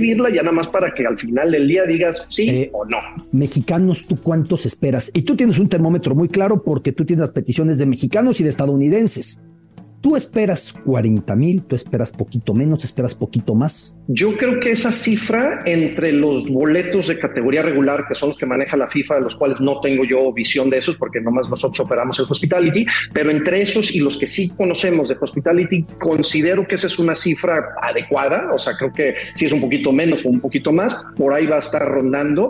vivirla ya nada más para que al final del día digas sí eh, o no. Mexicanos, ¿tú cuántos esperas? Y tú tienes un termómetro muy claro porque tú tienes las peticiones de mexicanos y de estadounidenses. ¿Tú esperas cuarenta mil? ¿Tú esperas poquito menos? ¿Esperas poquito más? Yo creo que esa cifra entre los boletos de categoría regular, que son los que maneja la FIFA, de los cuales no tengo yo visión de esos, porque nomás nosotros operamos el Hospitality, pero entre esos y los que sí conocemos de Hospitality, considero que esa es una cifra adecuada. O sea, creo que si es un poquito menos o un poquito más, por ahí va a estar rondando.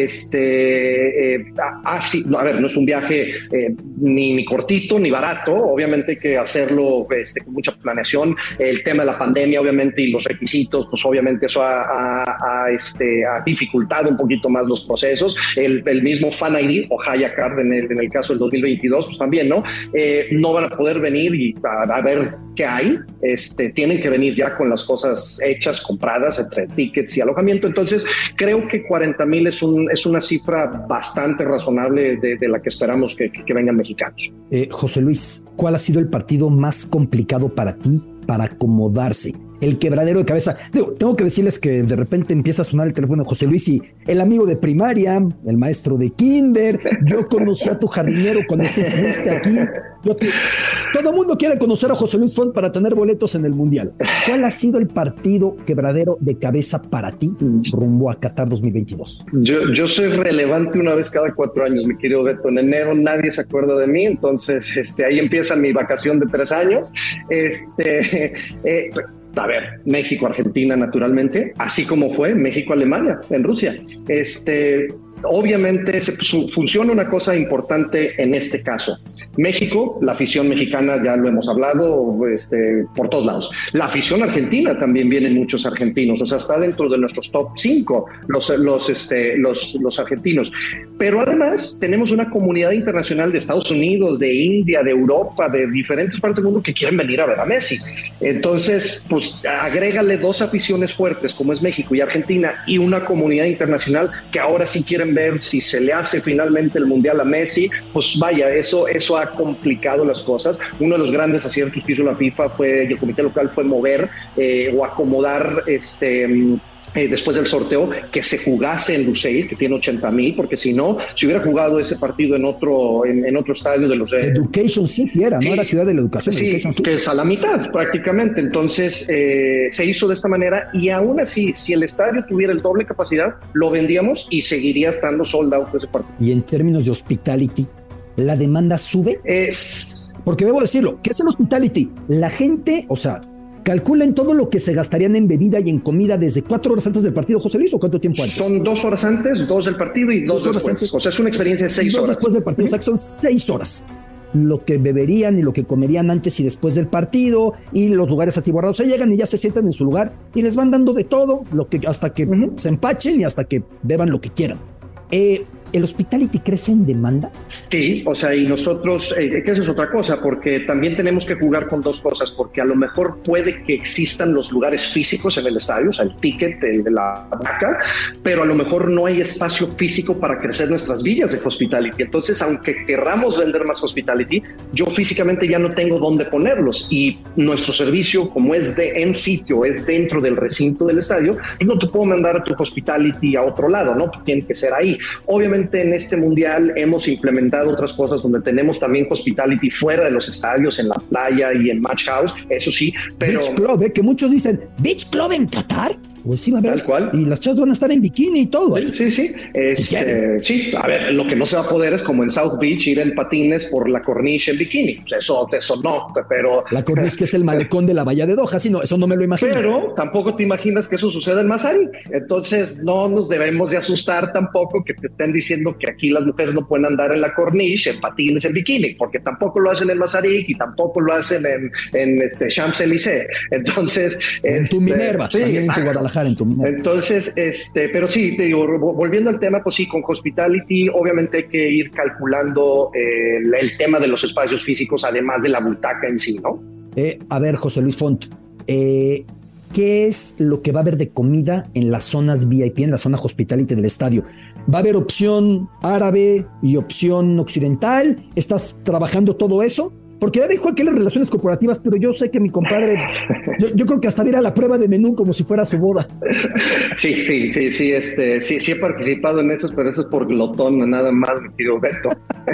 Este, eh, ah, sí, no, a ver, no es un viaje eh, ni, ni cortito ni barato. Obviamente hay que hacerlo Este, con mucha planeación. El tema de la pandemia, obviamente, y los requisitos, pues obviamente eso ha, ha, ha, este, ha dificultado un poquito más los procesos. El, el mismo Fan I D o Haya Card en el, en el caso del dos mil veintidós, pues también, ¿no? Eh, no van a poder venir y a, a ver qué hay. Este, tienen que venir ya con las cosas hechas, compradas, entre tickets y alojamiento. Entonces, creo que cuarenta mil es, un, es una cifra bastante razonable de, de la que esperamos que, que, que vengan mexicanos. Eh, José Luis, ¿cuál ha sido el partido más complicado para ti para acomodarse? El quebradero de cabeza. Digo, tengo que decirles que de repente empieza a sonar el teléfono de José Luis y el amigo de primaria, el maestro de kinder, yo conocí a tu jardinero cuando tú fuiste aquí. Yo te... Todo el mundo quiere conocer a José Luis Font para tener boletos en el Mundial. ¿Cuál ha sido el partido quebradero de cabeza para ti rumbo a Qatar dos mil veintidós? Yo, yo soy relevante una vez cada cuatro años, mi querido Beto. En enero nadie se acuerda de mí, entonces este, ahí empieza mi vacación de tres años. Este... Eh, A ver, México-Argentina, naturalmente, así como fue México-Alemania en Rusia. Este, obviamente se, su, funciona una cosa importante en este caso. México, la afición mexicana, ya lo hemos hablado, este, por todos lados. La afición argentina también vienen muchos argentinos, o sea, está dentro de nuestros top cinco los, los, este, los, los argentinos. Pero además tenemos una comunidad internacional de Estados Unidos, de India, de Europa, de diferentes partes del mundo que quieren venir a ver a Messi. Entonces, pues agrégale dos aficiones fuertes como es México y Argentina y una comunidad internacional que ahora sí quieren ver si se le hace finalmente el Mundial a Messi. Pues vaya, eso, eso ha complicado las cosas. Uno de los grandes aciertos que hizo la FIFA fue, y el comité local, fue mover eh, o acomodar este... Eh, después del sorteo, que se jugase en Lusail, que tiene ochenta mil, porque si no, si hubiera jugado ese partido en otro en, en otro estadio de los... Eh, Education City era, sí, ¿no? Era Ciudad de la Educación. Sí, Education City. Que es a la mitad prácticamente. Entonces eh, se hizo de esta manera y aún así, si el estadio tuviera el doble capacidad, lo vendíamos y seguiría estando sold out ese partido. Y en términos de hospitality, ¿la demanda sube? Es... Porque debo decirlo, ¿qué es el hospitality? La gente, o sea... Calculen todo lo que se gastarían en bebida y en comida desde cuatro horas antes del partido, José Luis, ¿o cuánto tiempo antes? Son dos horas antes, dos del partido y dos, dos después. Antes. O sea, es una experiencia de seis dos horas. Después del partido, uh-huh. O sea, que son seis horas. Lo que beberían y lo que comerían antes y después del partido y los lugares atiborrados. O sea, llegan y ya se sientan en su lugar y les van dando de todo, lo que, hasta que uh-huh. se empachen y hasta que beban lo que quieran. Eh... ¿El hospitality crece en demanda? Sí, o sea, y nosotros, eh, que eso es otra cosa, porque también tenemos que jugar con dos cosas, porque a lo mejor puede que existan los lugares físicos en el estadio, o sea, el ticket, el de la vaca, pero a lo mejor no hay espacio físico para crecer nuestras villas de hospitality. Entonces, aunque querramos vender más hospitality, yo físicamente ya no tengo dónde ponerlos, y nuestro servicio, como es de en sitio, es dentro del recinto del estadio, pues no te puedo mandar a tu hospitality a otro lado, ¿no? Tiene que ser ahí. Obviamente, en este mundial hemos implementado otras cosas donde tenemos también hospitality fuera de los estadios, en la playa y en Match House, eso sí, pero... Beach Club, ¿eh? Que muchos dicen, ¿Beach Club en Qatar? Pues sí, va a ver. Tal cual. Y las chavas van a estar en bikini y todo. ¿eh? Sí, sí. Es, si eh, sí, a ver, lo que no se va a poder es como en South Beach ir en patines por la corniche en bikini. Eso, eso no, pero... La corniche que es el malecón de la Bahía de Doha, sí, no, eso no me lo imagino. Pero tampoco te imaginas que eso suceda en Mazarik. Entonces no nos debemos de asustar tampoco que te estén diciendo que aquí las mujeres no pueden andar en la corniche, en patines, en bikini, porque tampoco lo hacen en Mazarik y tampoco lo hacen en, en este Champs-Élysées. Entonces... En este, tu Minerva, sí, también exacto. En tu Guadalajara, en tu Minerva. Entonces, este, pero sí, te digo, volviendo al tema, pues sí, con hospitality, obviamente hay que ir calculando eh, el, el tema de los espacios físicos, además de la butaca en sí, ¿no? Eh, a ver, José Luis Font, eh, ¿qué es lo que va a haber de comida en las zonas V I P, en la zona hospitality del estadio? ¿Va a haber opción árabe y opción occidental? ¿Estás trabajando todo eso? porque ya dijo que las relaciones corporativas, pero yo sé que mi compadre, yo, yo creo que hasta viera la prueba de menú como si fuera su boda. Sí, sí, sí, sí, este, sí, sí he participado en eso, pero eso es por glotón, nada más, mi querido Beto.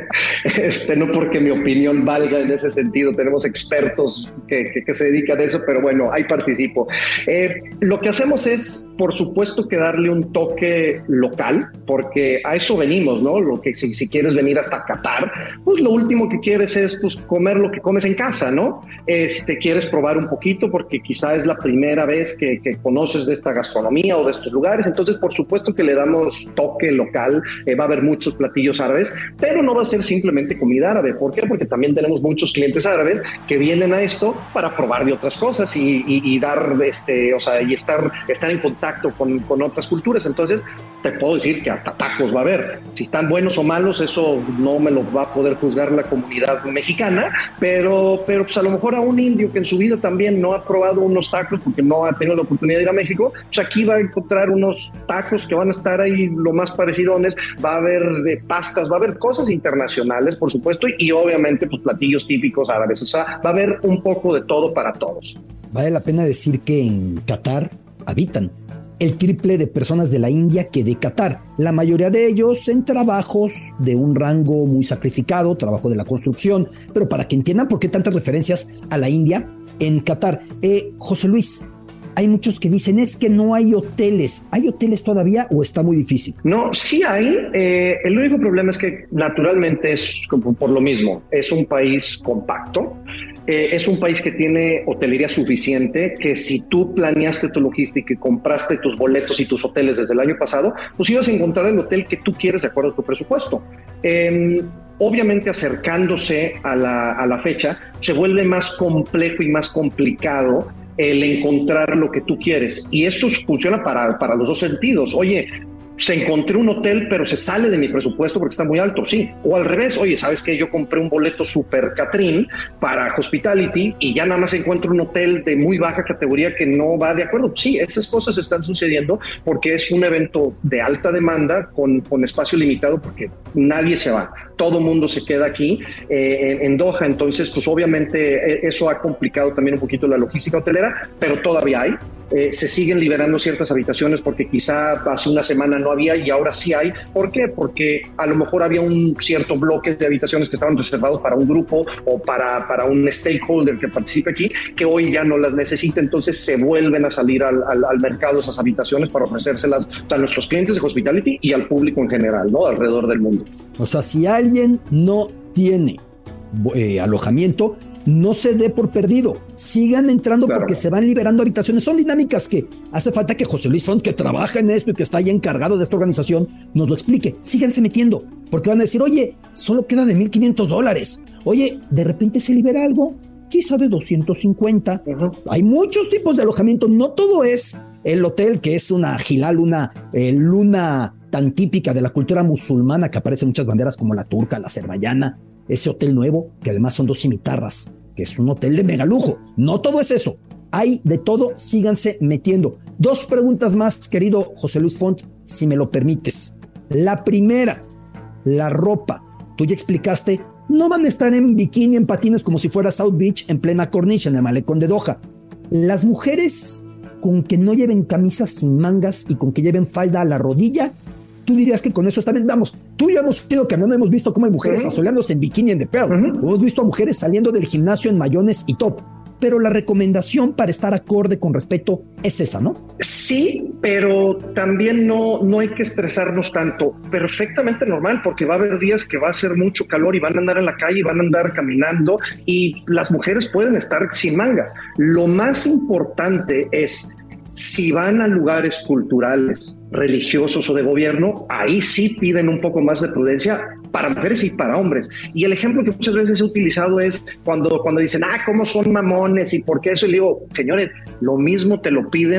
Este, no porque mi opinión valga en ese sentido, tenemos expertos que, que, que se dedican a eso, pero bueno, ahí participo. Eh, lo que hacemos es, por supuesto, que darle un toque local, porque a eso venimos, ¿no? Lo que si, si quieres venir hasta Qatar, pues lo último que quieres es pues comer lo que comes en casa, ¿no? Este, quieres probar un poquito porque quizá es la primera vez que, que conoces de esta gastronomía o de estos lugares, entonces por supuesto que le damos toque local, eh, va a haber muchos platillos árabes, pero no va a ser simplemente comida árabe. ¿Por qué? Porque también tenemos muchos clientes árabes que vienen a esto para probar de otras cosas y, y, y dar, este, o sea, y estar, estar en contacto con, con otras culturas. Entonces, te puedo decir que hasta tacos va a haber. Si están buenos o malos, eso no me lo va a poder juzgar la comunidad mexicana, pero, pero pues a lo mejor a un indio que en su vida también no ha probado unos tacos porque no ha tenido la oportunidad de ir a México, pues aquí va a encontrar unos tacos que van a estar ahí lo más parecidones, va a haber de pastas, va a haber cosas internacionales, por supuesto, y, y obviamente pues platillos típicos árabes. O sea, va a haber un poco de todo para todos. Vale la pena decir que en Qatar habitan el triple de personas de la India que de Qatar, la mayoría de ellos en trabajos de un rango muy sacrificado, trabajo de la construcción, pero para que entiendan por qué tantas referencias a la India en Qatar. Eh, José Luis, hay muchos que dicen es que no hay hoteles. ¿Hay hoteles todavía o está muy difícil? No, sí hay. Eh, el único problema es que naturalmente es como por lo mismo. Es un país compacto. Eh, es un país que tiene hotelería suficiente, que si tú planeaste tu logística y compraste tus boletos y tus hoteles desde el año pasado, pues ibas a encontrar el hotel que tú quieres de acuerdo a tu presupuesto. Eh, obviamente acercándose a la, a la fecha, se vuelve más complejo y más complicado el encontrar lo que tú quieres. Y esto funciona para, para los dos sentidos. Oye, se encontré un hotel, pero se sale de mi presupuesto porque está muy alto, sí. O al revés, oye, ¿sabes qué? Yo compré un boleto super Catrín para Hospitality y ya nada más encuentro un hotel de muy baja categoría que no va de acuerdo. Sí, esas cosas están sucediendo porque es un evento de alta demanda con, con espacio limitado porque nadie se va. Todo mundo se queda aquí eh, en, en Doha, entonces pues obviamente eso ha complicado también un poquito la logística hotelera, pero todavía hay. Eh, se siguen liberando ciertas habitaciones porque quizá hace una semana no había y ahora sí hay. ¿Por qué? Porque a lo mejor había un cierto bloque de habitaciones que estaban reservados para un grupo o para, para un stakeholder que participe aquí, que hoy ya no las necesita, entonces se vuelven a salir al, al, al mercado esas habitaciones para ofrecérselas a nuestros clientes de Hospitality y al público en general, ¿no? Alrededor del mundo. O sea, si alguien no tiene eh, alojamiento, no se dé por perdido, sigan entrando claro, porque se van liberando habitaciones. Son dinámicas que hace falta que José Luis Font, que trabaja en esto y que está ahí encargado de esta organización, nos lo explique. Síganse metiendo, porque van a decir, oye, solo queda de mil quinientos dólares. Oye, de repente se libera algo, quizá de doscientos cincuenta. Uh-huh. Hay muchos tipos de alojamiento, no todo es el hotel, que es una hilal, una eh, luna tan típica de la cultura musulmana que aparece en muchas banderas como la turca, la azerbaiyana. Ese hotel nuevo, que además son dos cimitarras, que es un hotel de mega lujo. No todo es eso. Hay de todo, síganse metiendo. Dos preguntas más, querido José Luis Font, si me lo permites. La primera, la ropa. Tú ya explicaste, no van a estar en bikini, en patines, como si fuera South Beach, en plena Corniche, en el malecón de Doha. Las mujeres, con que no lleven camisas sin mangas y con que lleven falda a la rodilla, tú dirías que con eso está bien. Vamos, tú y yo hemos ido caminando, hemos visto cómo hay mujeres uh-huh. asoleándose en bikini en The Pearl. Uh-huh. Hemos visto a mujeres saliendo del gimnasio en mayones y top. Pero la recomendación para estar acorde con respeto es esa, ¿no? Sí, pero también no, no hay que estresarnos tanto. Perfectamente normal, porque va a haber días que va a hacer mucho calor y van a andar en la calle, van a andar caminando y las mujeres pueden estar sin mangas. Lo más importante es, si van a lugares culturales, religiosos o de gobierno, ahí sí piden un poco más de prudencia para mujeres y para hombres. Y el ejemplo que muchas veces he utilizado es cuando, cuando dicen, ah, cómo son mamones y por qué eso. Y le digo, señores, lo mismo te lo piden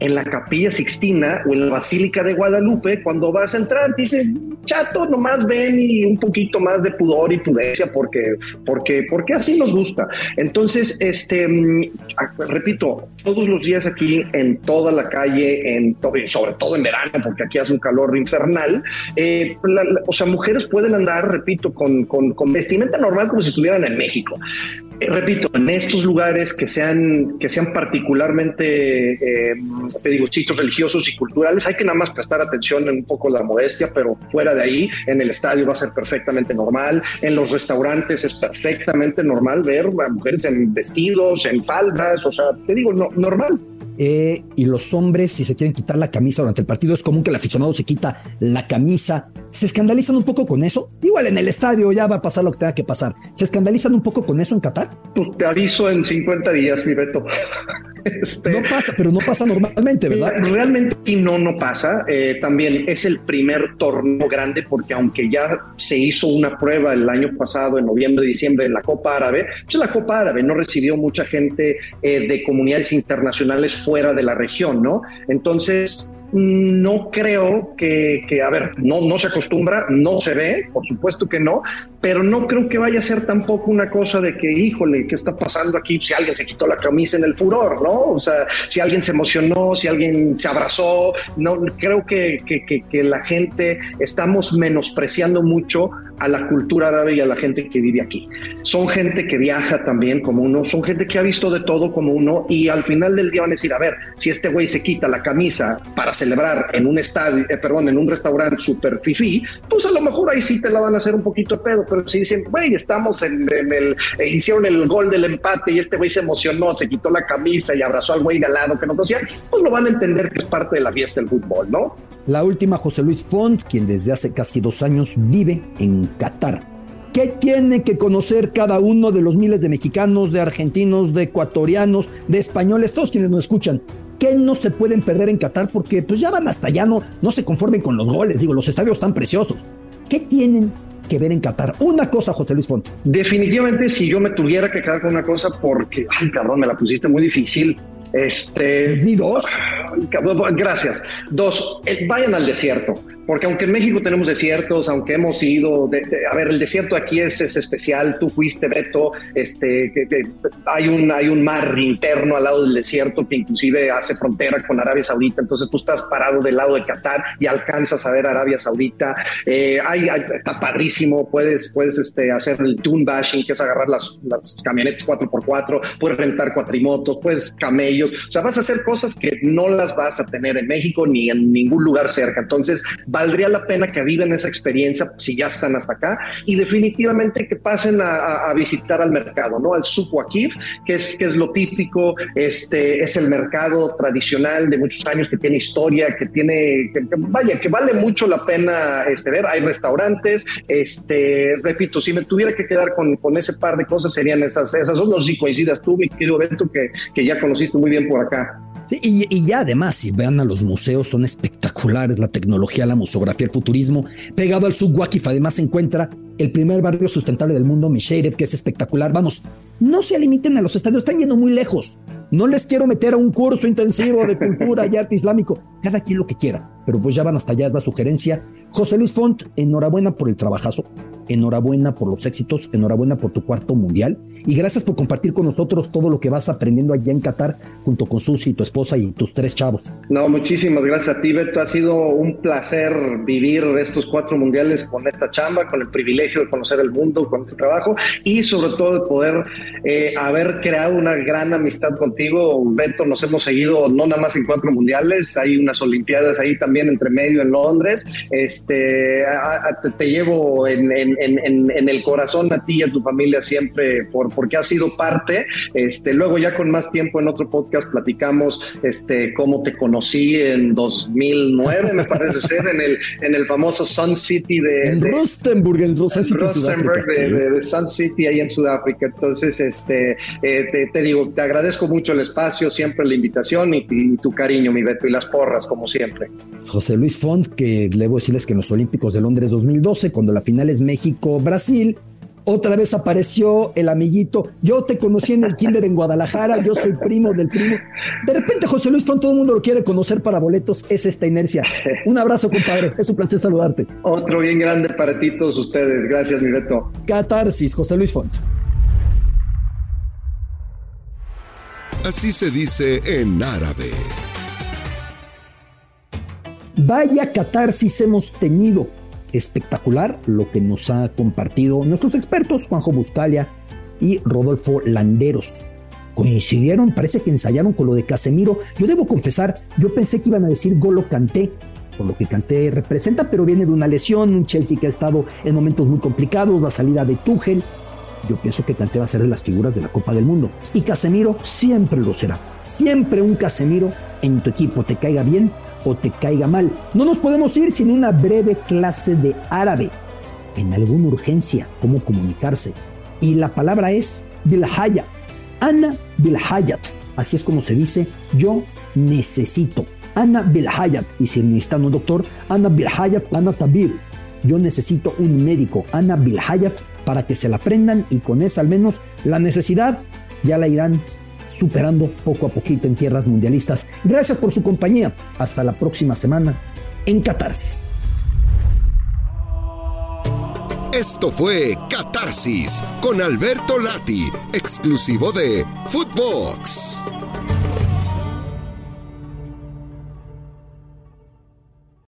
en la Capilla Sixtina o en la Basílica de Guadalupe, cuando vas a entrar, dice, chato, nomás ven y un poquito más de pudor y prudencia, porque, porque, porque así nos gusta. Entonces, este, repito, todos los días aquí, en toda la calle, en to- sobre todo en verano, porque aquí hace un calor infernal, eh, la, la, o sea, mujeres pueden andar, repito, con, con, con vestimenta normal como si estuvieran en México. Eh, repito, en estos lugares que sean, que sean particularmente, eh, te digo, sitios religiosos y culturales, hay que nada más prestar atención en un poco la modestia, pero fuera de ahí, en el estadio va a ser perfectamente normal, en los restaurantes es perfectamente normal ver a mujeres en vestidos, en faldas, o sea, te digo, no, normal. Eh, y los hombres, si se quieren quitar la camisa durante el partido, es común que el aficionado se quita la camisa. ¿Se escandalizan un poco con eso? Igual en el estadio ya va a pasar lo que tenga que pasar. ¿Se escandalizan un poco con eso en Qatar? Pues te aviso en cincuenta días, mi Beto. Este, no pasa, pero no pasa normalmente, ¿verdad? Realmente no, no pasa. Eh, también es el primer torneo grande, porque aunque ya se hizo una prueba el año pasado, en noviembre, diciembre, en la Copa Árabe, pues la Copa Árabe no recibió mucha gente eh, de comunidades internacionales fuera de la región, ¿no? Entonces, no creo que, que, a ver, no, no se acostumbra, no se ve, por supuesto que no, pero no creo que vaya a ser tampoco una cosa de que, híjole, ¿qué está pasando aquí? Si alguien se quitó la camisa en el furor, ¿no? O sea, si alguien se emocionó, si alguien se abrazó, no, creo que, que, que, que la gente, estamos menospreciando mucho a la cultura árabe y a la gente que vive aquí. Son gente que viaja también como uno, son gente que ha visto de todo como uno, y al final del día van a decir, a ver, si este güey se quita la camisa para celebrar en un estadio, eh, perdón, en un restaurante super fifí, pues a lo mejor ahí sí te la van a hacer un poquito de pedo, pero si dicen, güey, estamos en, en el, eh, hicieron el gol del empate y este güey se emocionó, se quitó la camisa y abrazó al güey de al lado que no conocía, pues lo van a entender que es parte de la fiesta del fútbol, ¿no? La última, José Luis Font, quien desde hace casi dos años vive en Qatar. ¿Qué tiene que conocer cada uno de los miles de mexicanos, de argentinos, de ecuatorianos, de españoles, todos quienes nos escuchan? ¿Qué no se pueden perder en Qatar? Porque pues ya van hasta allá, no, no se conformen con los goles, digo, los estadios están preciosos. ¿Qué tienen que ver en Qatar? Una cosa, José Luis Font. Definitivamente, si yo me tuviera que quedar con una cosa, porque, ay, cabrón, me la pusiste muy difícil. Este. ¿Y dos? Gracias. Dos, vayan al desierto. Porque aunque en México tenemos desiertos, aunque hemos ido, de, de, a ver, el desierto aquí es, es especial. Tú fuiste, Beto, este, que, que hay un hay un mar interno al lado del desierto que inclusive hace frontera con Arabia Saudita. Entonces tú estás parado del lado de Qatar y alcanzas a ver Arabia Saudita. Eh, hay, hay, está padrísimo. Puedes, puedes este, hacer el dune bashing, que es agarrar las, las camionetas cuatro por cuatro. Puedes rentar cuatrimotos, puedes camellos. O sea, vas a hacer cosas que no las vas a tener en México ni en ningún lugar cerca. Entonces, valdría la pena que vivan esa experiencia si ya están hasta acá, y definitivamente que pasen a, a visitar al mercado, ¿no? Al Souk Waqif, que es, que es lo típico, este, es el mercado tradicional de muchos años que tiene historia, que tiene, que, que, vaya, que vale mucho la pena este, ver. Hay restaurantes, este, repito, si me tuviera que quedar con, con ese par de cosas serían esas, esas dos. No sé si coincidas tú, mi querido Beto, que, que ya conociste muy bien por acá. Sí, y, y ya además, si vean a los museos, son espectaculares, la tecnología, la museografía, el futurismo. Pegado al Souk Waqif además se encuentra el primer barrio sustentable del mundo, Mishayret, que es espectacular. Vamos, no se limiten a los estadios, están yendo muy lejos. No les quiero meter a un curso intensivo de cultura y arte islámico, cada quien lo que quiera, pero pues ya van hasta allá, es la sugerencia. José Luis Font, enhorabuena por el trabajazo, enhorabuena por los éxitos, enhorabuena por tu cuarto mundial, y gracias por compartir con nosotros todo lo que vas aprendiendo allá en Qatar junto con Susi, tu esposa, y tus tres chavos. No, muchísimas gracias a ti, Beto. Ha sido un placer vivir estos cuatro mundiales con esta chamba, con el privilegio de conocer el mundo, con este trabajo, y sobre todo de poder eh, haber creado una gran amistad contigo, Beto. Nos hemos seguido no nada más en cuatro mundiales, hay unas olimpiadas ahí también entre medio en Londres. Este, a, a, te, te llevo en, en, en, en el corazón a ti y a tu familia siempre, por, porque has sido parte. Este, luego ya con más tiempo en otro podcast platicamos este, cómo te conocí en dos mil nueve, me parece ser, en el, en el famoso Sun City de... En de, Rustenburg, en Rustenburg, en Rustenburg de, de, de Sun City ahí en Sudáfrica. Entonces, este, eh, te, te digo, te agradezco mucho el espacio, siempre la invitación y, y tu cariño, mi Beto, y las porras, como siempre. José Luis Font, que debo decirles que en los Olímpicos de Londres dos mil doce, cuando la final es México-Brasil, Otra vez apareció el amiguito. Yo te conocí en el kinder en Guadalajara, yo soy primo del primo. De repente José Luis Font, todo el mundo lo quiere conocer para boletos, es esta inercia. Un abrazo, compadre, es un placer saludarte. Otro bien grande para ti, todos ustedes. Gracias, mi Beto. Catarsis, José Luis Font. Así se dice en árabe. Vaya catarsis hemos tenido. Espectacular lo que nos ha compartido nuestros expertos Juanjo Buscalia y Rodolfo Landeros. Coincidieron, parece que ensayaron con lo de Casemiro. Yo debo confesar, yo pensé que iban a decir Golo Kanté, por lo que Kanté representa, pero viene de una lesión, un Chelsea que ha estado en momentos muy complicados, la salida de Tuchel. Yo pienso que Kanté va a ser de las figuras de la Copa del Mundo. Y Casemiro siempre lo será. Siempre un Casemiro en tu equipo, te caiga bien o te caiga mal. No nos podemos ir sin una breve clase de árabe. En alguna urgencia, cómo comunicarse. Y la palabra es bilhaya. Ana bilhayat. Así es como se dice, yo necesito. Ana bilhayat. Y si necesitan un doctor, Ana bilhayat, Ana tabib. Yo necesito un médico, Ana bilhayat, para que se la aprendan y con esa al menos la necesidad ya la irán superando poco a poquito en tierras mundialistas. Gracias por su compañía. Hasta la próxima semana en Catarsis. Esto fue Catarsis con Alberto Lati, exclusivo de Footbox.